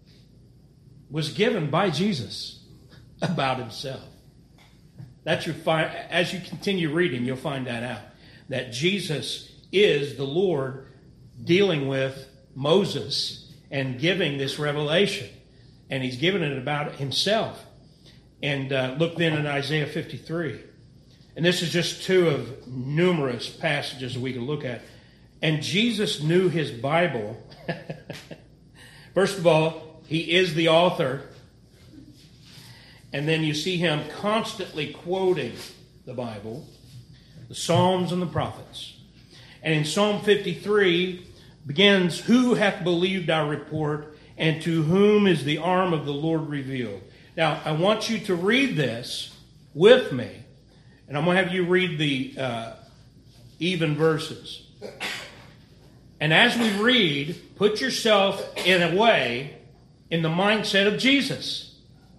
was given by Jesus about himself. That you find, as you continue reading, you'll find that out. That Jesus is the Lord dealing with Moses and giving this revelation. And he's given it about himself. And uh, look then in Isaiah fifty-three. And this is just two of numerous passages we can look at. And Jesus knew his Bible. First of all, he is the author. And then you see him constantly quoting the Bible, the Psalms and the prophets. And in Psalm fifty-three begins, who hath believed our report, and to whom is the arm of the Lord revealed? Now, I want you to read this with me. And I'm going to have you read the uh, even verses. And as we read, put yourself in a way in the mindset of Jesus.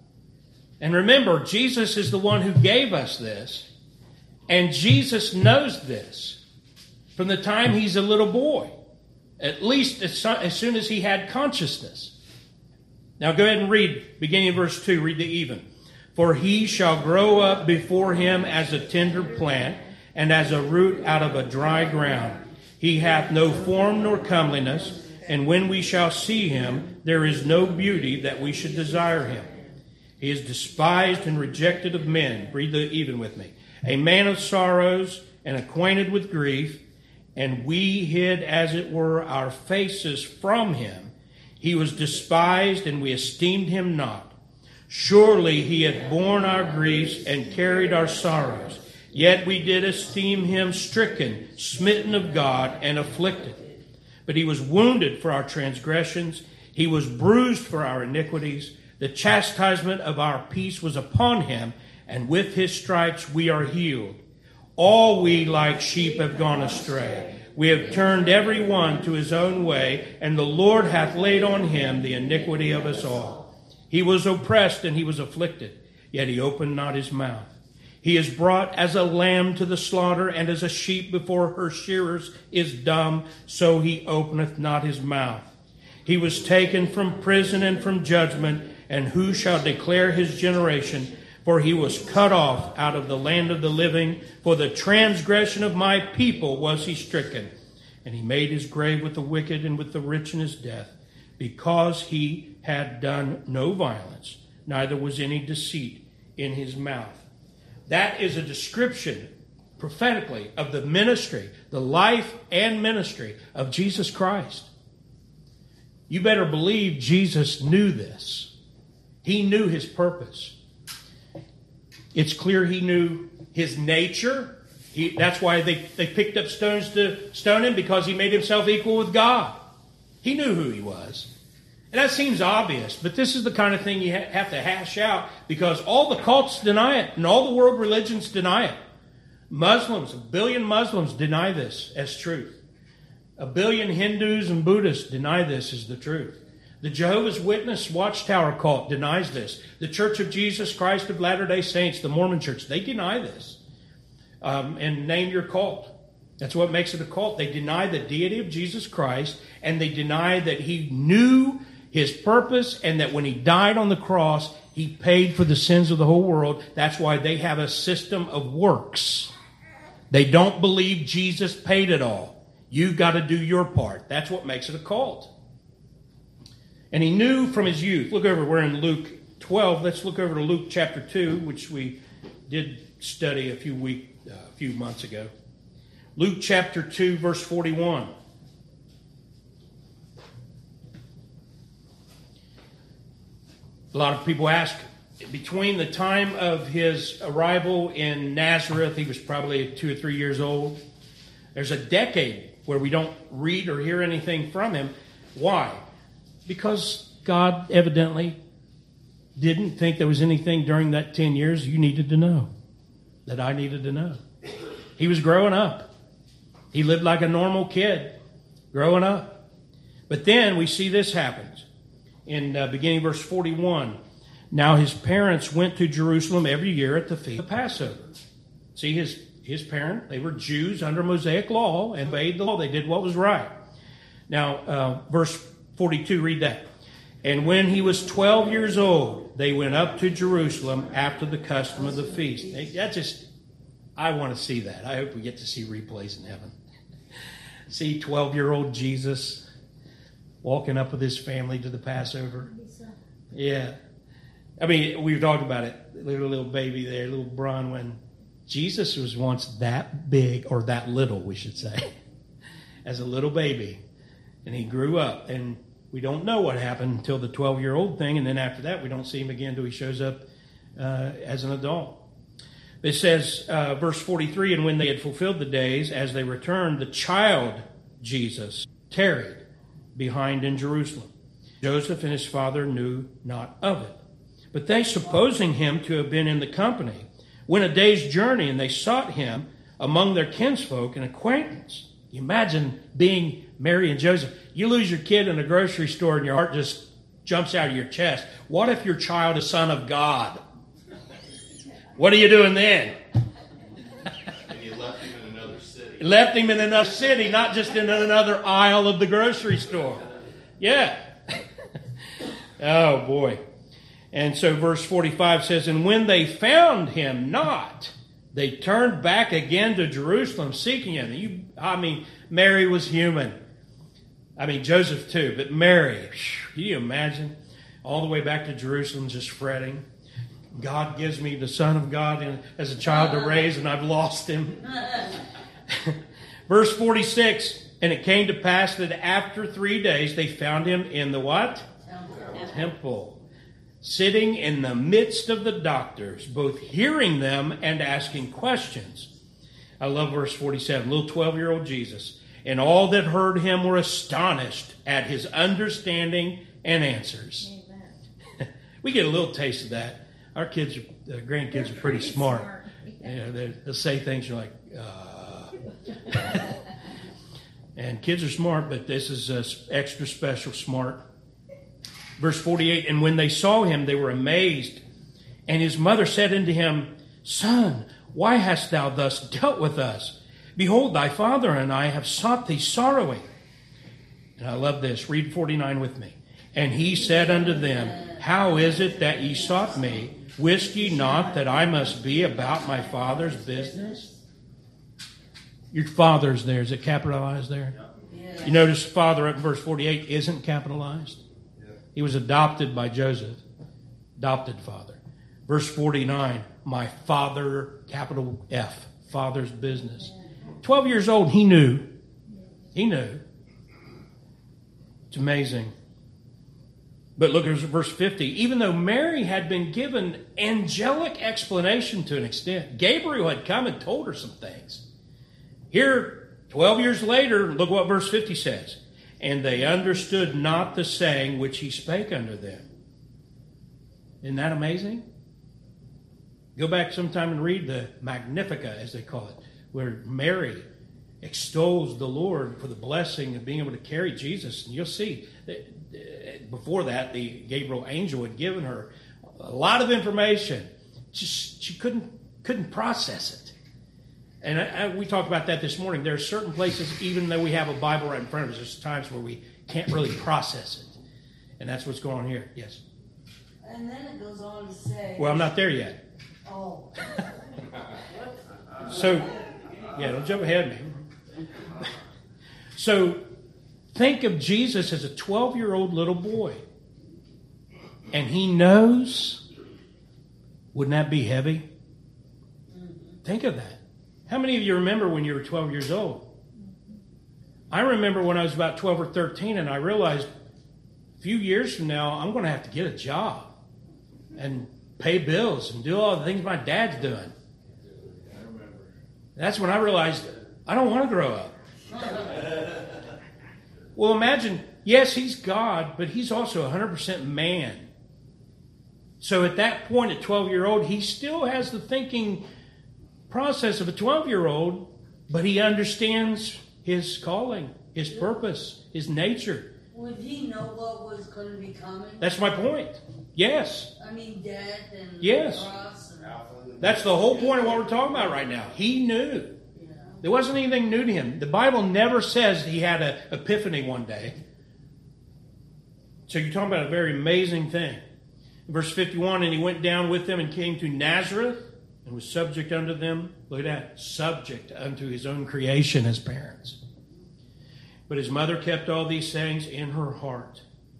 And remember, Jesus is the one who gave us this. And Jesus knows this from the time he's a little boy. At least as, as soon as he had consciousness. Now go ahead and read, beginning of verse two, read the even. For he shall grow up before him as a tender plant, and as a root out of a dry ground. He hath no form nor comeliness, and when we shall see him, there is no beauty that we should desire him. He is despised and rejected of men. Read the even with me. A man of sorrows and acquainted with grief, and we hid, as it were, our faces from him. He was despised, and we esteemed him not. Surely he hath borne our griefs and carried our sorrows. Yet we did esteem him stricken, smitten of God, and afflicted. But he was wounded for our transgressions. He was bruised for our iniquities. The chastisement of our peace was upon him, and with his stripes we are healed. All we like sheep have gone astray. We have turned every one to his own way, and the Lord hath laid on him the iniquity of us all. He was oppressed and he was afflicted, yet he opened not his mouth. He is brought as a lamb to the slaughter, and as a sheep before her shearers is dumb, so he openeth not his mouth. He was taken from prison and from judgment, and who shall declare his generation? For he was cut off out of the land of the living. For the transgression of my people was he stricken. And he made his grave with the wicked and with the rich in his death, because he had done no violence, neither was any deceit in his mouth. That is a description, prophetically, of the ministry, the life and ministry of Jesus Christ. You better believe Jesus knew this. He knew his purpose. It's clear he knew his nature. He, that's why they, they picked up stones to stone him, because he made himself equal with God. He knew who he was. And that seems obvious, but this is the kind of thing you ha- have to hash out, because all the cults deny it, and all the world religions deny it. Muslims, a billion Muslims deny this as truth. A billion Hindus and Buddhists deny this as the truth. The Jehovah's Witness Watchtower cult denies this. The Church of Jesus Christ of Latter-day Saints, the Mormon Church, they deny this. Um, and name your cult. That's what makes it a cult. They deny the deity of Jesus Christ, and they deny that he knew his purpose, and that when he died on the cross, he paid for the sins of the whole world. That's why they have a system of works. They don't believe Jesus paid it all. You've got to do your part. That's what makes it a cult. And he knew from his youth. Look over, we're in Luke twelve. Let's look over to Luke chapter two, which we did study a few week, uh, a few months ago. Luke chapter two, verse forty-one. A lot of people ask, between the time of his arrival in Nazareth, he was probably two or three years old. There's a decade where we don't read or hear anything from him. Why? Because God evidently didn't think there was anything during that ten years you needed to know, that I needed to know. He was growing up. He lived like a normal kid, growing up. But then we see this happens in uh, beginning verse forty-one. Now his parents went to Jerusalem every year at the feast of Passover. See, his, his parents, they were Jews under Mosaic law and obeyed the law. They did what was right. Now, uh, verse forty-two, read that. And when he was twelve years old, they went up to Jerusalem after the custom of the feast. They, that just, I want to see that. I hope we get to see replays in heaven. See twelve-year-old Jesus walking up with his family to the Passover. Yeah. I mean, we've talked about it. Little, little baby there, little Bronwyn. Jesus was once that big, or that little, we should say, as a little baby. And he grew up. And we don't know what happened until the twelve-year-old thing. And then after that, we don't see him again until he shows up uh, as an adult. It says, uh, verse forty-three, and when they had fulfilled the days, as they returned, the child Jesus tarried behind in Jerusalem. Joseph and his father knew not of it. But they, supposing him to have been in the company, went a day's journey, and they sought him among their kinsfolk and acquaintance. You imagine being Mary and Joseph. You lose your kid in a grocery store and your heart just jumps out of your chest. What if your child is Son of God? What are you doing then? And you left him in another city. Left him in another city, not just in another aisle of the grocery store. Yeah. Oh, boy. And so verse forty-five says, and when they found him not, they turned back again to Jerusalem seeking him. You, I mean, Mary was human. I mean, Joseph too, but Mary, can you imagine? All the way back to Jerusalem just fretting. God gives me the Son of God in, as a child to raise, and I've lost him. Verse forty-six, and it came to pass that after three days they found him in the what? Temple. Temple. Sitting in the midst of the doctors, both hearing them and asking questions. I love verse forty-seven, little twelve-year-old Jesus. And all that heard him were astonished at his understanding and answers. We get a little taste of that. Our kids, uh, grandkids are pretty, pretty smart. smart. You know, they'll say things you're like, uh. And kids are smart, but this is uh, extra special smart. Verse forty-eight, and when they saw him, they were amazed. And his mother said unto him, Son, why hast thou thus dealt with us? Behold, thy father and I have sought thee sorrowing. And I love this. Read forty-nine with me. And he said unto them, How is it that ye sought me? Wist ye not that I must be about my father's business? Your father's there. Is it capitalized there? You notice father up in verse forty-eight isn't capitalized. He was adopted by Joseph. Adopted father. Verse forty-nine, my father, capital F, father's business. Twelve years old, he knew. He knew. It's amazing. But look at verse fifty. Even though Mary had been given angelic explanation to an extent, Gabriel had come and told her some things. Here, twelve years later, look what verse fifty says. And they understood not the saying which he spake unto them. Isn't that amazing? Go back sometime and read the Magnificat, as they call it, where Mary extols the Lord for the blessing of being able to carry Jesus. And you'll see that before that, the Gabriel angel had given her a lot of information. Just she couldn't couldn't process it. And I, I, we talked about that this morning. There are certain places, even though we have a Bible right in front of us, there's times where we can't really process it. And that's what's going on here. Yes? And then it goes on to say... Well, I'm not there yet. Oh. So, yeah, don't jump ahead of me. So, think of Jesus as a twelve-year-old little boy. And he knows. Wouldn't that be heavy? Think of that. How many of you remember when you were twelve years old? I remember when I was about twelve or thirteen, and I realized a few years from now, I'm going to have to get a job and pay bills and do all the things my dad's doing. I remember. That's when I realized I don't want to grow up. Well, imagine, yes, he's God, but he's also one hundred percent man. So at that point, at twelve-year-old, he still has the thinking process of a twelve-year-old, but he understands his calling, his purpose, his nature. Would he know what was going to be coming? That's my point. Yes. I mean, death and Yes. cross. And, That's the whole point of what we're talking about right now. He knew. yeah. There wasn't anything new to him. The Bible never says he had an epiphany one day. So you're talking about a very amazing thing. Verse fifty-one, and he went down with them and came to Nazareth and was subject unto them. Look at that. Subject unto his own creation as parents. But his mother kept all these things in her heart.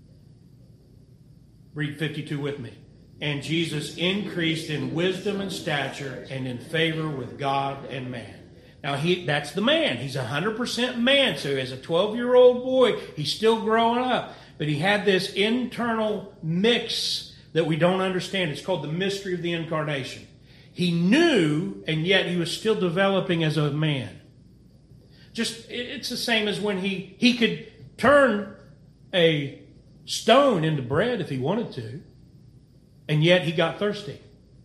Read fifty-two with me. And Jesus increased in wisdom and stature and in favor with God and man. Now, he that's the man. He's one hundred percent man. So as a twelve-year-old boy, he's still growing up. But he had this internal mix that we don't understand. It's called the mystery of the incarnation. He knew, and yet he was still developing as a man. Just, it's the same as when he, he could turn a stone into bread if he wanted to, and yet he got thirsty.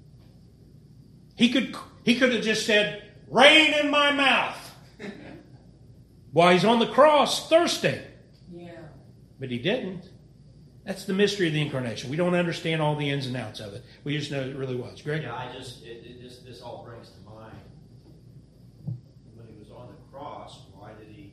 He could, he could have just said, "Rain in my mouth," while he's on the cross thirsty. Yeah. But he didn't. That's the mystery of the incarnation. We don't understand all the ins and outs of it. We just know it really was. Greg? Yeah, I just, it, it just, this all brings to mind, when he was on the cross, why did he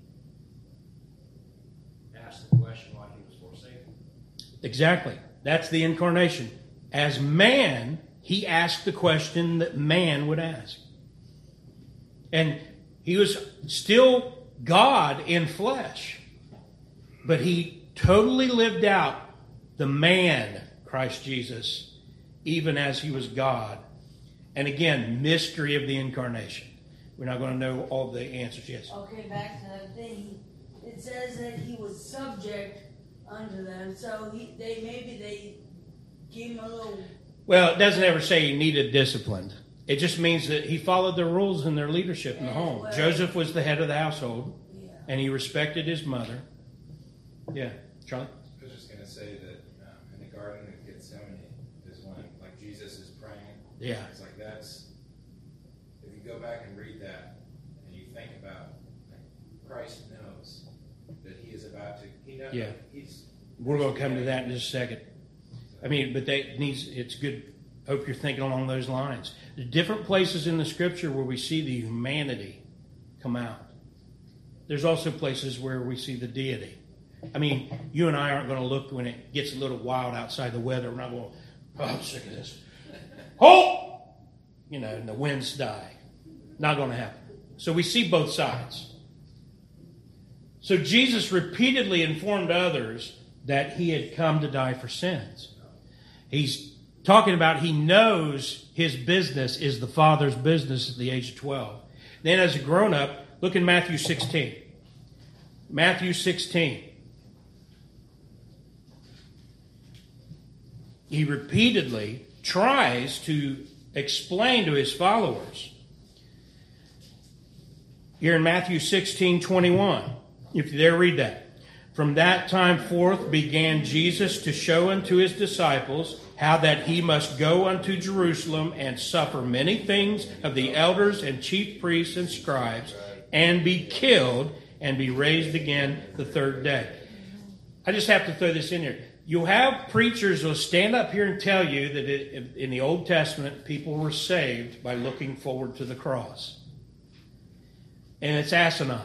ask the question why he was forsaken? Exactly. That's the incarnation. As man, he asked the question that man would ask. And he was still God in flesh. But he totally lived out the man, Christ Jesus, even as he was God. And again, mystery of the incarnation. We're not going to know all the answers. Yes. Okay, back to that thing. It says that he was subject unto them, so he, they maybe they gave him a little. Well, it doesn't ever say he needed discipline. It just means that he followed their rules and their leadership in the home. Well, Joseph was the head of the household, Yeah. and he respected his mother. Yeah, Charlie? I was just going to say that um, in the Garden of Gethsemane is when, like, Jesus is praying. Yeah. It's like that's, if you go back and read that and you think about, like, Christ knows that he is about to, he knows, Yeah. he's. We're going to come to that in just a second. I mean, but that needs, it's good. Hope you're thinking along those lines. There's different places in the scripture where we see the humanity come out. There's also places where we see the deity. I mean, you and I aren't going to look when it gets a little wild outside the weather. We're not going, "Oh, I'm sick of this. Halt!" You know, and the winds die. Not going to happen. So we see both sides. So Jesus repeatedly informed others that he had come to die for sins. He's talking about he knows his business is the Father's business at the age of twelve. Then as a grown-up, look in Matthew sixteen. Matthew sixteen. He repeatedly tries to explain to his followers. Here in Matthew sixteen twenty-one. If you dare read that. From that time forth began Jesus to show unto his disciples how that he must go unto Jerusalem and suffer many things of the elders and chief priests and scribes, and be killed and be raised again the third day. I just have to throw this in here. You'll have preachers who will stand up here and tell you that it, in the Old Testament, people were saved by looking forward to the cross. And it's asinine.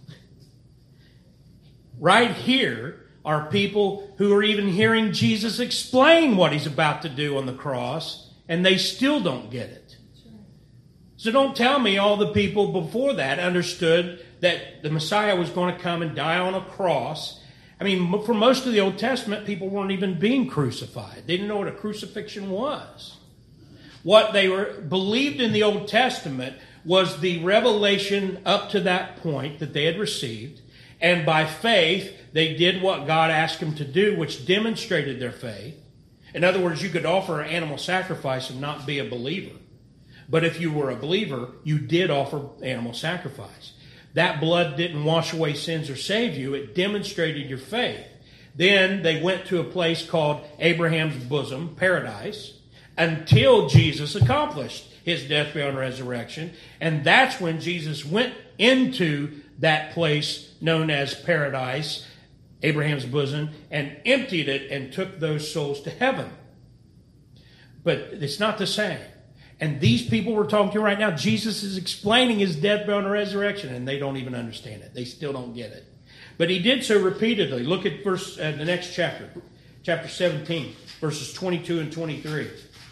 Right here are people who are even hearing Jesus explain what he's about to do on the cross, and they still don't get it. So don't tell me all the people before that understood that the Messiah was going to come and die on a cross. I mean, for most of the Old Testament, people weren't even being crucified. They didn't know what a crucifixion was. What they were believed in the Old Testament was the revelation up to that point that they had received. And by faith, they did what God asked them to do, which demonstrated their faith. In other words, you could offer an animal sacrifice and not be a believer. But if you were a believer, you did offer animal sacrifice. That blood didn't wash away sins or save you. It demonstrated your faith. Then they went to a place called Abraham's bosom, paradise, until Jesus accomplished his death, burial, and resurrection. And that's when Jesus went into that place known as paradise, Abraham's bosom, and emptied it and took those souls to heaven. But it's not the same. And these people we're talking to right now, Jesus is explaining his death, burial, and resurrection, and they don't even understand it. They still don't get it. But he did so repeatedly. Look at verse uh, the next chapter, chapter seventeen, verses twenty-two and twenty-three.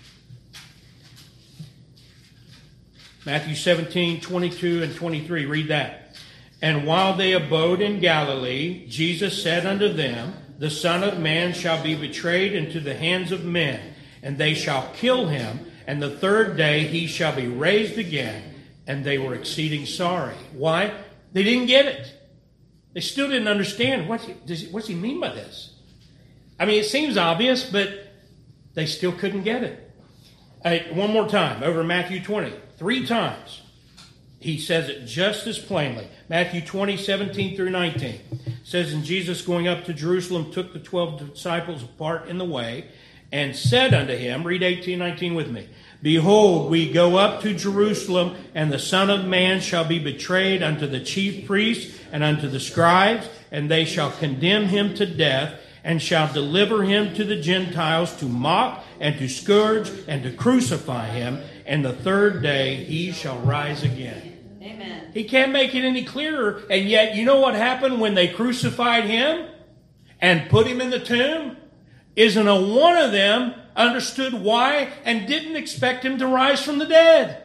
Matthew seventeen, twenty-two and twenty-three. Read that. And while they abode in Galilee, Jesus said unto them, the Son of Man shall be betrayed into the hands of men, and they shall kill him, and the third day he shall be raised again. And they were exceeding sorry. Why? They didn't get it. They still didn't understand. What's he, does he, what's he mean by this? I mean, it seems obvious, but they still couldn't get it. Right, one more time, over Matthew twenty. Three times. He says it just as plainly. Matthew twenty, seventeen through nineteen. It says, and Jesus going up to Jerusalem took the twelve disciples apart in the way, and said unto him, read eighteen, nineteen with me, behold, we go up to Jerusalem, and the Son of Man shall be betrayed unto the chief priests and unto the scribes, and they shall condemn him to death, and shall deliver him to the Gentiles to mock and to scourge and to crucify him, and the third day he shall rise again. Amen. He can't make it any clearer, and yet you know what happened when they crucified him and put him in the tomb? Isn't a one of them understood why and didn't expect him to rise from the dead.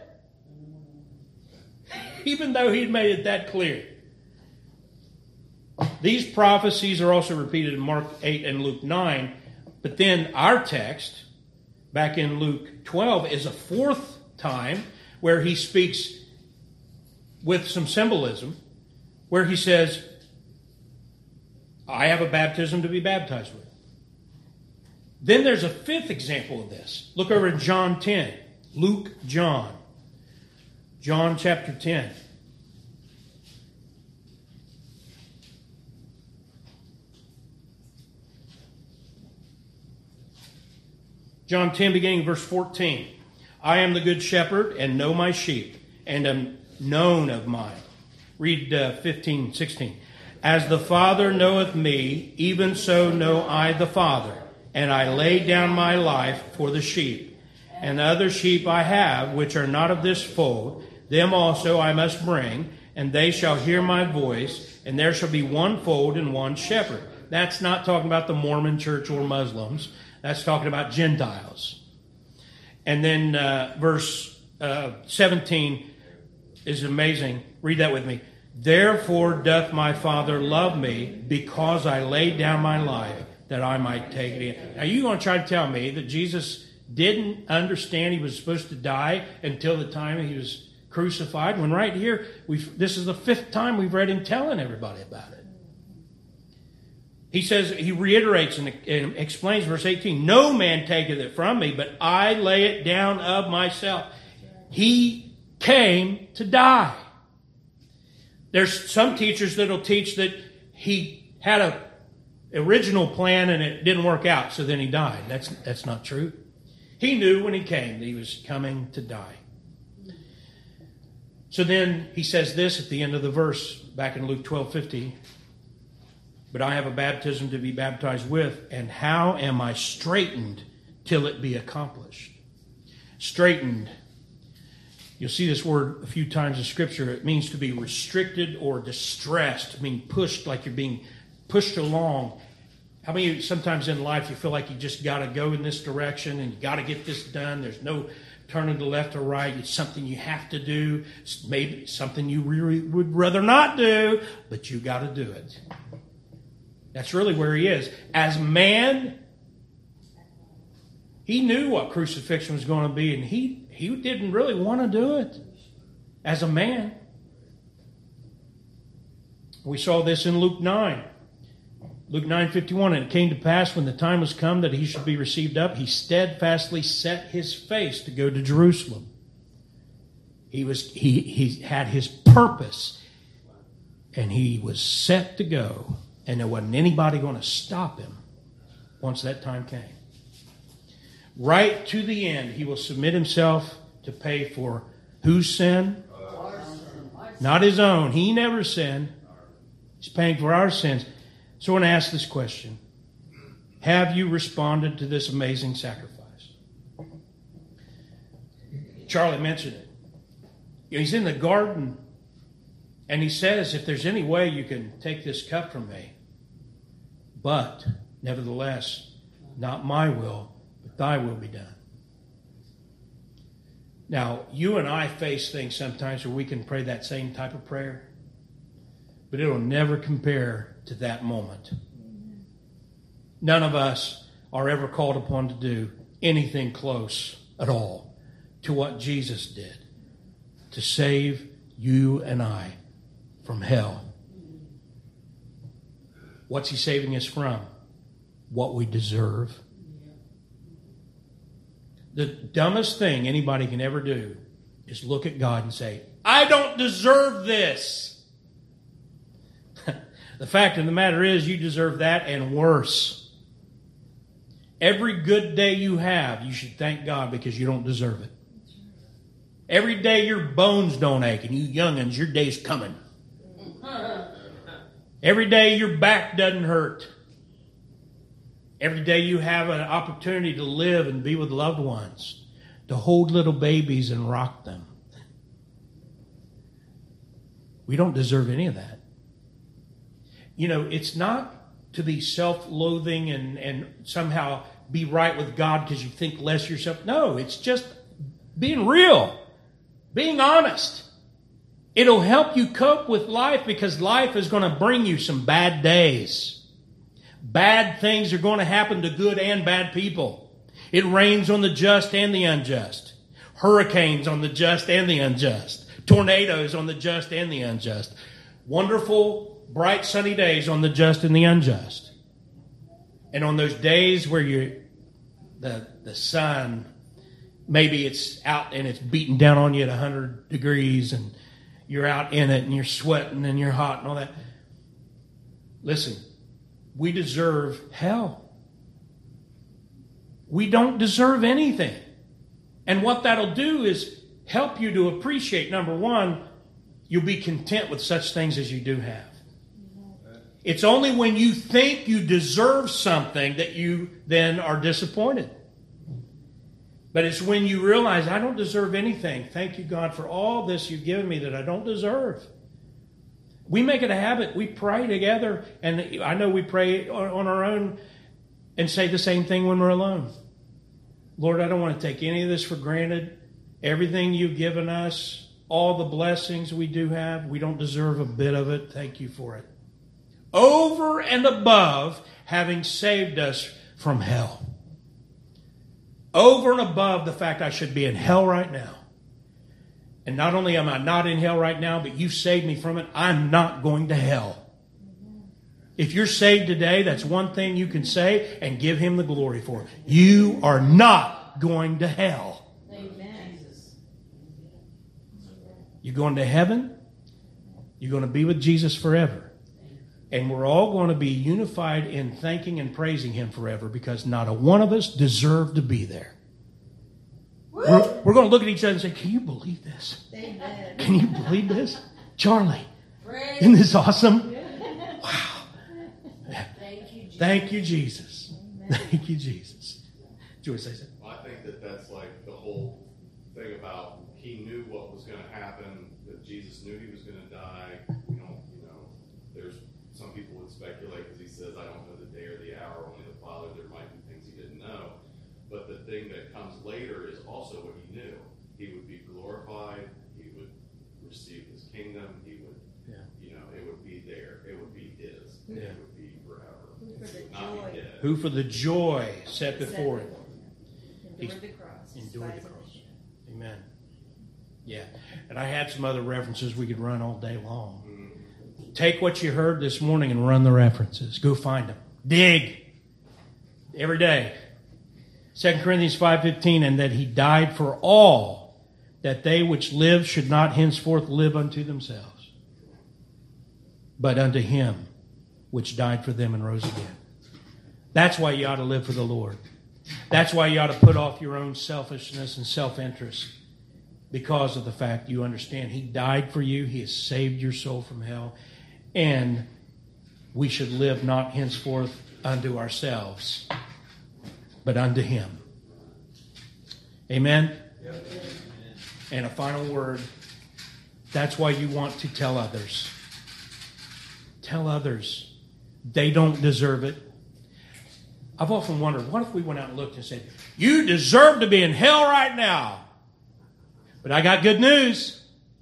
Even though he'd made it that clear. These prophecies are also repeated in Mark eight and Luke nine. But then our text, back in Luke twelve, is a fourth time where he speaks with some symbolism, where he says, I have a baptism to be baptized with. Then there's a fifth example of this. Look over in John ten. Luke, John. John chapter ten. John ten, beginning verse fourteen. I am the good shepherd, and know my sheep, and am known of mine. Read uh, fifteen, sixteen. As the Father knoweth me, even so know I the Father, and I lay down my life for the sheep. And other sheep I have, which are not of this fold, them also I must bring, and they shall hear my voice, and there shall be one fold and one shepherd. That's not talking about the Mormon church or Muslims. That's talking about Gentiles. And then uh, verse uh, seventeen is amazing. Read that with me. Therefore doth my Father love me, because I laid down my life, that I might take it in. Now you're going to try to tell me that Jesus didn't understand he was supposed to die until the time he was crucified, when right here, we've, this is the fifth time we've read him telling everybody about it. He says, he reiterates and, and explains verse eighteen, no man taketh it from me, but I lay it down of myself. He came to die. There's some teachers that'll teach that he had a original plan and it didn't work out, so then he died. That's that's not true. He knew when he came that he was coming to die. So then he says this at the end of the verse, back in Luke twelve fifty. But I have a baptism to be baptized with, and how am I straitened till it be accomplished? Straitened. You'll see this word a few times in Scripture. It means to be restricted or distressed, being pushed like you're being pushed along. How many of you, sometimes in life you feel like you just got to go in this direction and you got to get this done. There's no turning to left or right. It's something you have to do. It's maybe something you really would rather not do, but you got to do it. That's really where he is. As man, he knew what crucifixion was going to be, and he, he didn't really want to do it as a man. We saw this in Luke nine. Luke nine fifty-one, and it came to pass when the time was come that he should be received up, he steadfastly set his face to go to Jerusalem. He was he he had his purpose, and he was set to go, and there wasn't anybody going to stop him once that time came. Right to the end, he will submit himself to pay for whose sin? Not his own. He never sinned. He's paying for our sins. So I want to ask this question. Have you responded to this amazing sacrifice? Charlie mentioned it. He's in the garden, and he says, if there's any way you can take this cup from me, but nevertheless, not my will, but thy will be done. Now, you and I face things sometimes where we can pray that same type of prayer, but it'll never compare to that moment. None of us are ever called upon to do anything close at all to what Jesus did to save you and I from hell. What's he saving us from? What we deserve. The dumbest thing anybody can ever do is look at God and say, I don't deserve this. The fact of the matter is you deserve that and worse. Every good day you have, you should thank God because you don't deserve it. Every day your bones don't ache, and you young'uns, your day's coming. Every day your back doesn't hurt. Every day you have an opportunity to live and be with loved ones, to hold little babies and rock them. We don't deserve any of that. You know, it's not to be self-loathing and, and somehow be right with God because you think less of yourself. No, it's just being real, being honest. It'll help you cope with life because life is going to bring you some bad days. Bad things are going to happen to good and bad people. It rains on the just and the unjust. Hurricanes on the just and the unjust. Tornadoes on the just and the unjust. Wonderful, bright, sunny days on the just and the unjust. And on those days where you, the, the sun, maybe it's out and it's beating down on you at one hundred degrees and you're out in it and you're sweating and you're hot and all that. Listen. We deserve hell. We don't deserve anything. And what that'll do is help you to appreciate, number one, you'll be content with such things as you do have. It's only when you think you deserve something that you then are disappointed. But it's when you realize, I don't deserve anything. Thank you, God, for all this you've given me that I don't deserve. We make it a habit. We pray together, and I know we pray on our own and say the same thing when we're alone. Lord, I don't want to take any of this for granted. Everything you've given us, all the blessings we do have, we don't deserve a bit of it. Thank you for it. Over and above having saved us from hell. Over and above the fact I should be in hell right now. And not only am I not in hell right now, but you saved me from it. I'm not going to hell. If you're saved today, that's one thing you can say and give him the glory for. You are not going to hell. Amen. You're going to heaven. You're going to be with Jesus forever. And we're all going to be unified in thanking and praising him forever because not a one of us deserve to be there. We're, we're going to look at each other and say, can you believe this? Amen. Can you believe this? Charlie, Praise. isn't this awesome? Wow. Thank you, Jesus. Thank you, Jesus. Thank you, Jesus. Do you want to say something? Well, I think that that's like the whole thing about he knew what was going to happen, that Jesus knew he was going to die. We don't, you know, there's some people would speculate because he says, I don't know the day or the hour, only the Father. There might be things he didn't know. But the thing that comes later is also what he knew. He would be glorified. He would receive his kingdom. He would, Yeah. you know, it would be there. It would be his. Yeah. It would be forever. For the It would not joy. be dead. Who for the joy set before him Endured the cross. endured the despising cross. shame. Amen. Yeah. And I had some other references we could run all day long. Mhm. Take what you heard this morning and run the references. Go find them. Dig. Every day. Second Corinthians five fifteen, and that he died for all, that they which live should not henceforth live unto themselves, but unto him which died for them and rose again. That's why you ought to live for the Lord. That's why you ought to put off your own selfishness and self-interest, because of the fact you understand he died for you, he has saved your soul from hell, and we should live not henceforth unto ourselves, but unto him. Amen? Yep. And a final word. That's why you want to tell others. Tell others. They don't deserve it. I've often wondered, what if we went out and looked and said, you deserve to be in hell right now. But I got good news.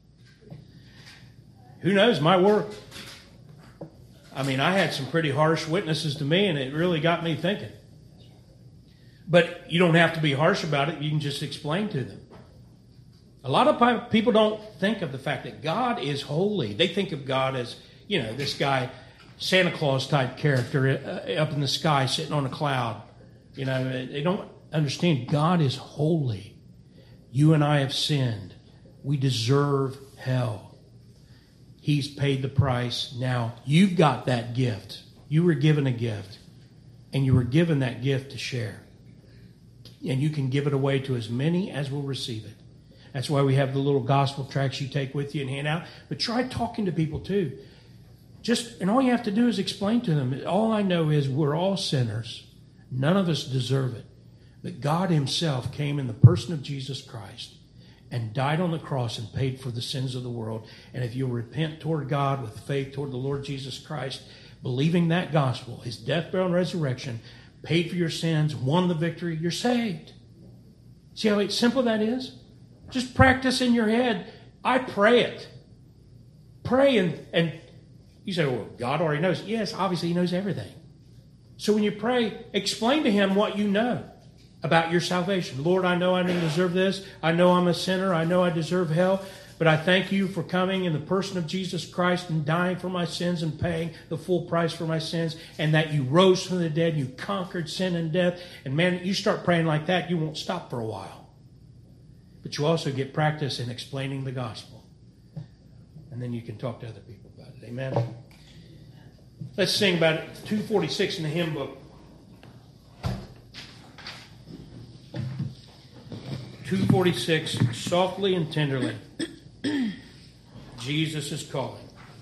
Who knows? Might work. I mean, I had some pretty harsh witnesses to me, and it really got me thinking. But you don't have to be harsh about it. You can just explain to them. A lot of people don't think of the fact that God is holy. They think of God as, you know, this guy, Santa Claus type character up in the sky sitting on a cloud. You know, they don't understand God is holy. You and I have sinned. We deserve hell. He's paid the price. Now, you've got that gift. You were given a gift. And you were given that gift to share. And you can give it away to as many as will receive it. That's why we have the little gospel tracts you take with you and hand out. But try talking to people too. Just, and all you have to do is explain to them. All I know is we're all sinners. None of us deserve it. But God himself came in the person of Jesus Christ and died on the cross and paid for the sins of the world. And if you'll repent toward God with faith toward the Lord Jesus Christ, believing that gospel, his death, burial, and resurrection, paid for your sins, won the victory, you're saved. See how simple that is? Just practice in your head. I pray it. Pray and, and you say, well, God already knows. Yes, obviously he knows everything. So when you pray, explain to him what you know about your salvation. Lord, I know I didn't deserve this. I know I'm a sinner. I know I deserve hell. But I thank you for coming in the person of Jesus Christ and dying for my sins and paying the full price for my sins, and that you rose from the dead, you conquered sin and death. And man, you start praying like that, you won't stop for a while. But you also get practice in explaining the gospel. And then you can talk to other people about it. Amen? Let's sing about it. two forty-six in the hymn book. two forty-six, softly and tenderly. Jesus is calling.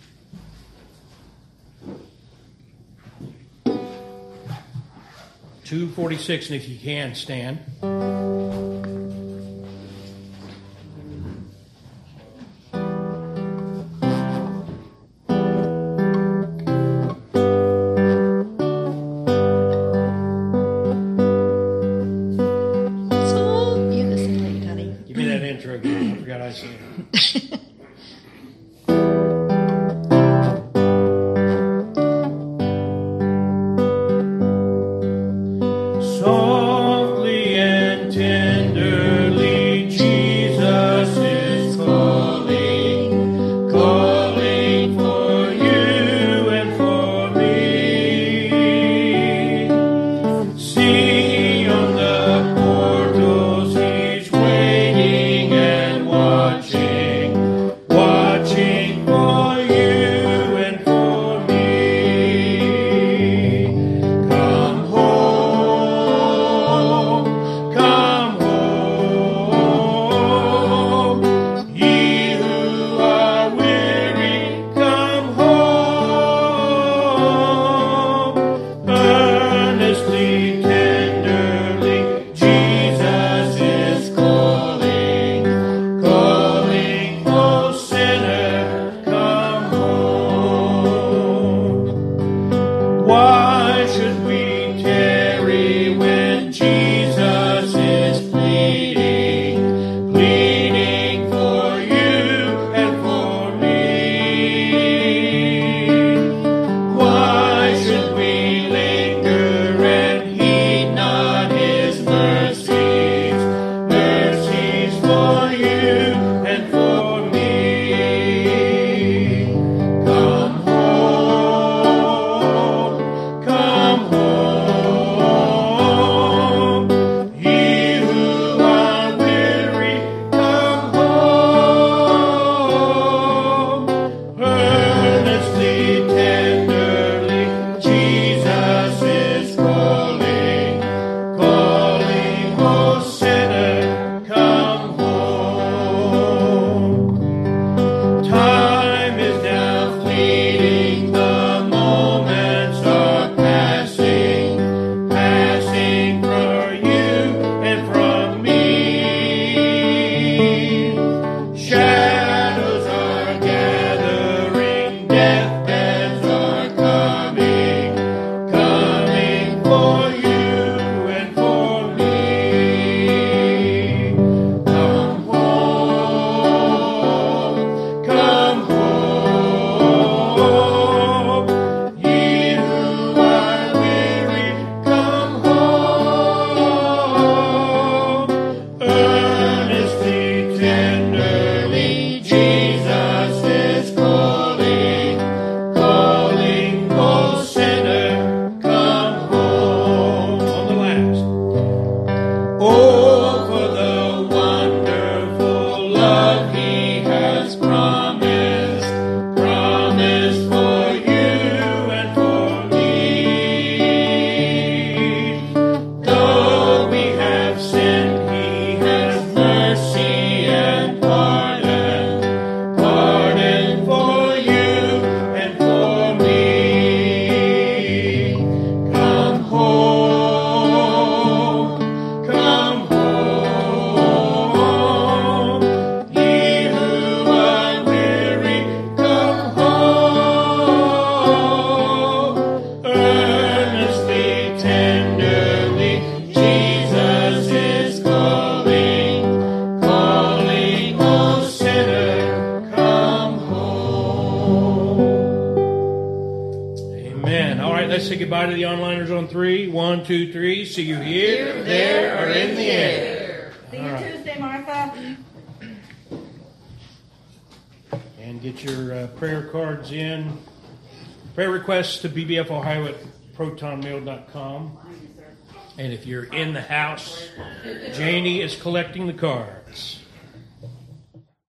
two forty-six, and if you can, stand. So, you listen late, honey. Give me that intro again. I forgot I said it. Softly and tenderly, Jesus is calling, calling for you and for me. See on the portals, he's waiting and watching, watching for you and for me. Come home, come home, ye who are weary, come home. Earnestly, tenderly, Jesus is calling, calling, oh sinner, come home. Why should we tarry when Jesus is pleading, pleading for you and for me? Why should we linger and heed goodbye to the onliners on three. One, two, three. See you here, there, or in the air. See you All right. Tuesday, Martha. And get your uh, prayer cards in. Prayer requests to B B F Ohio at proton mail dot com. And if you're in the house, Janie is collecting the cards.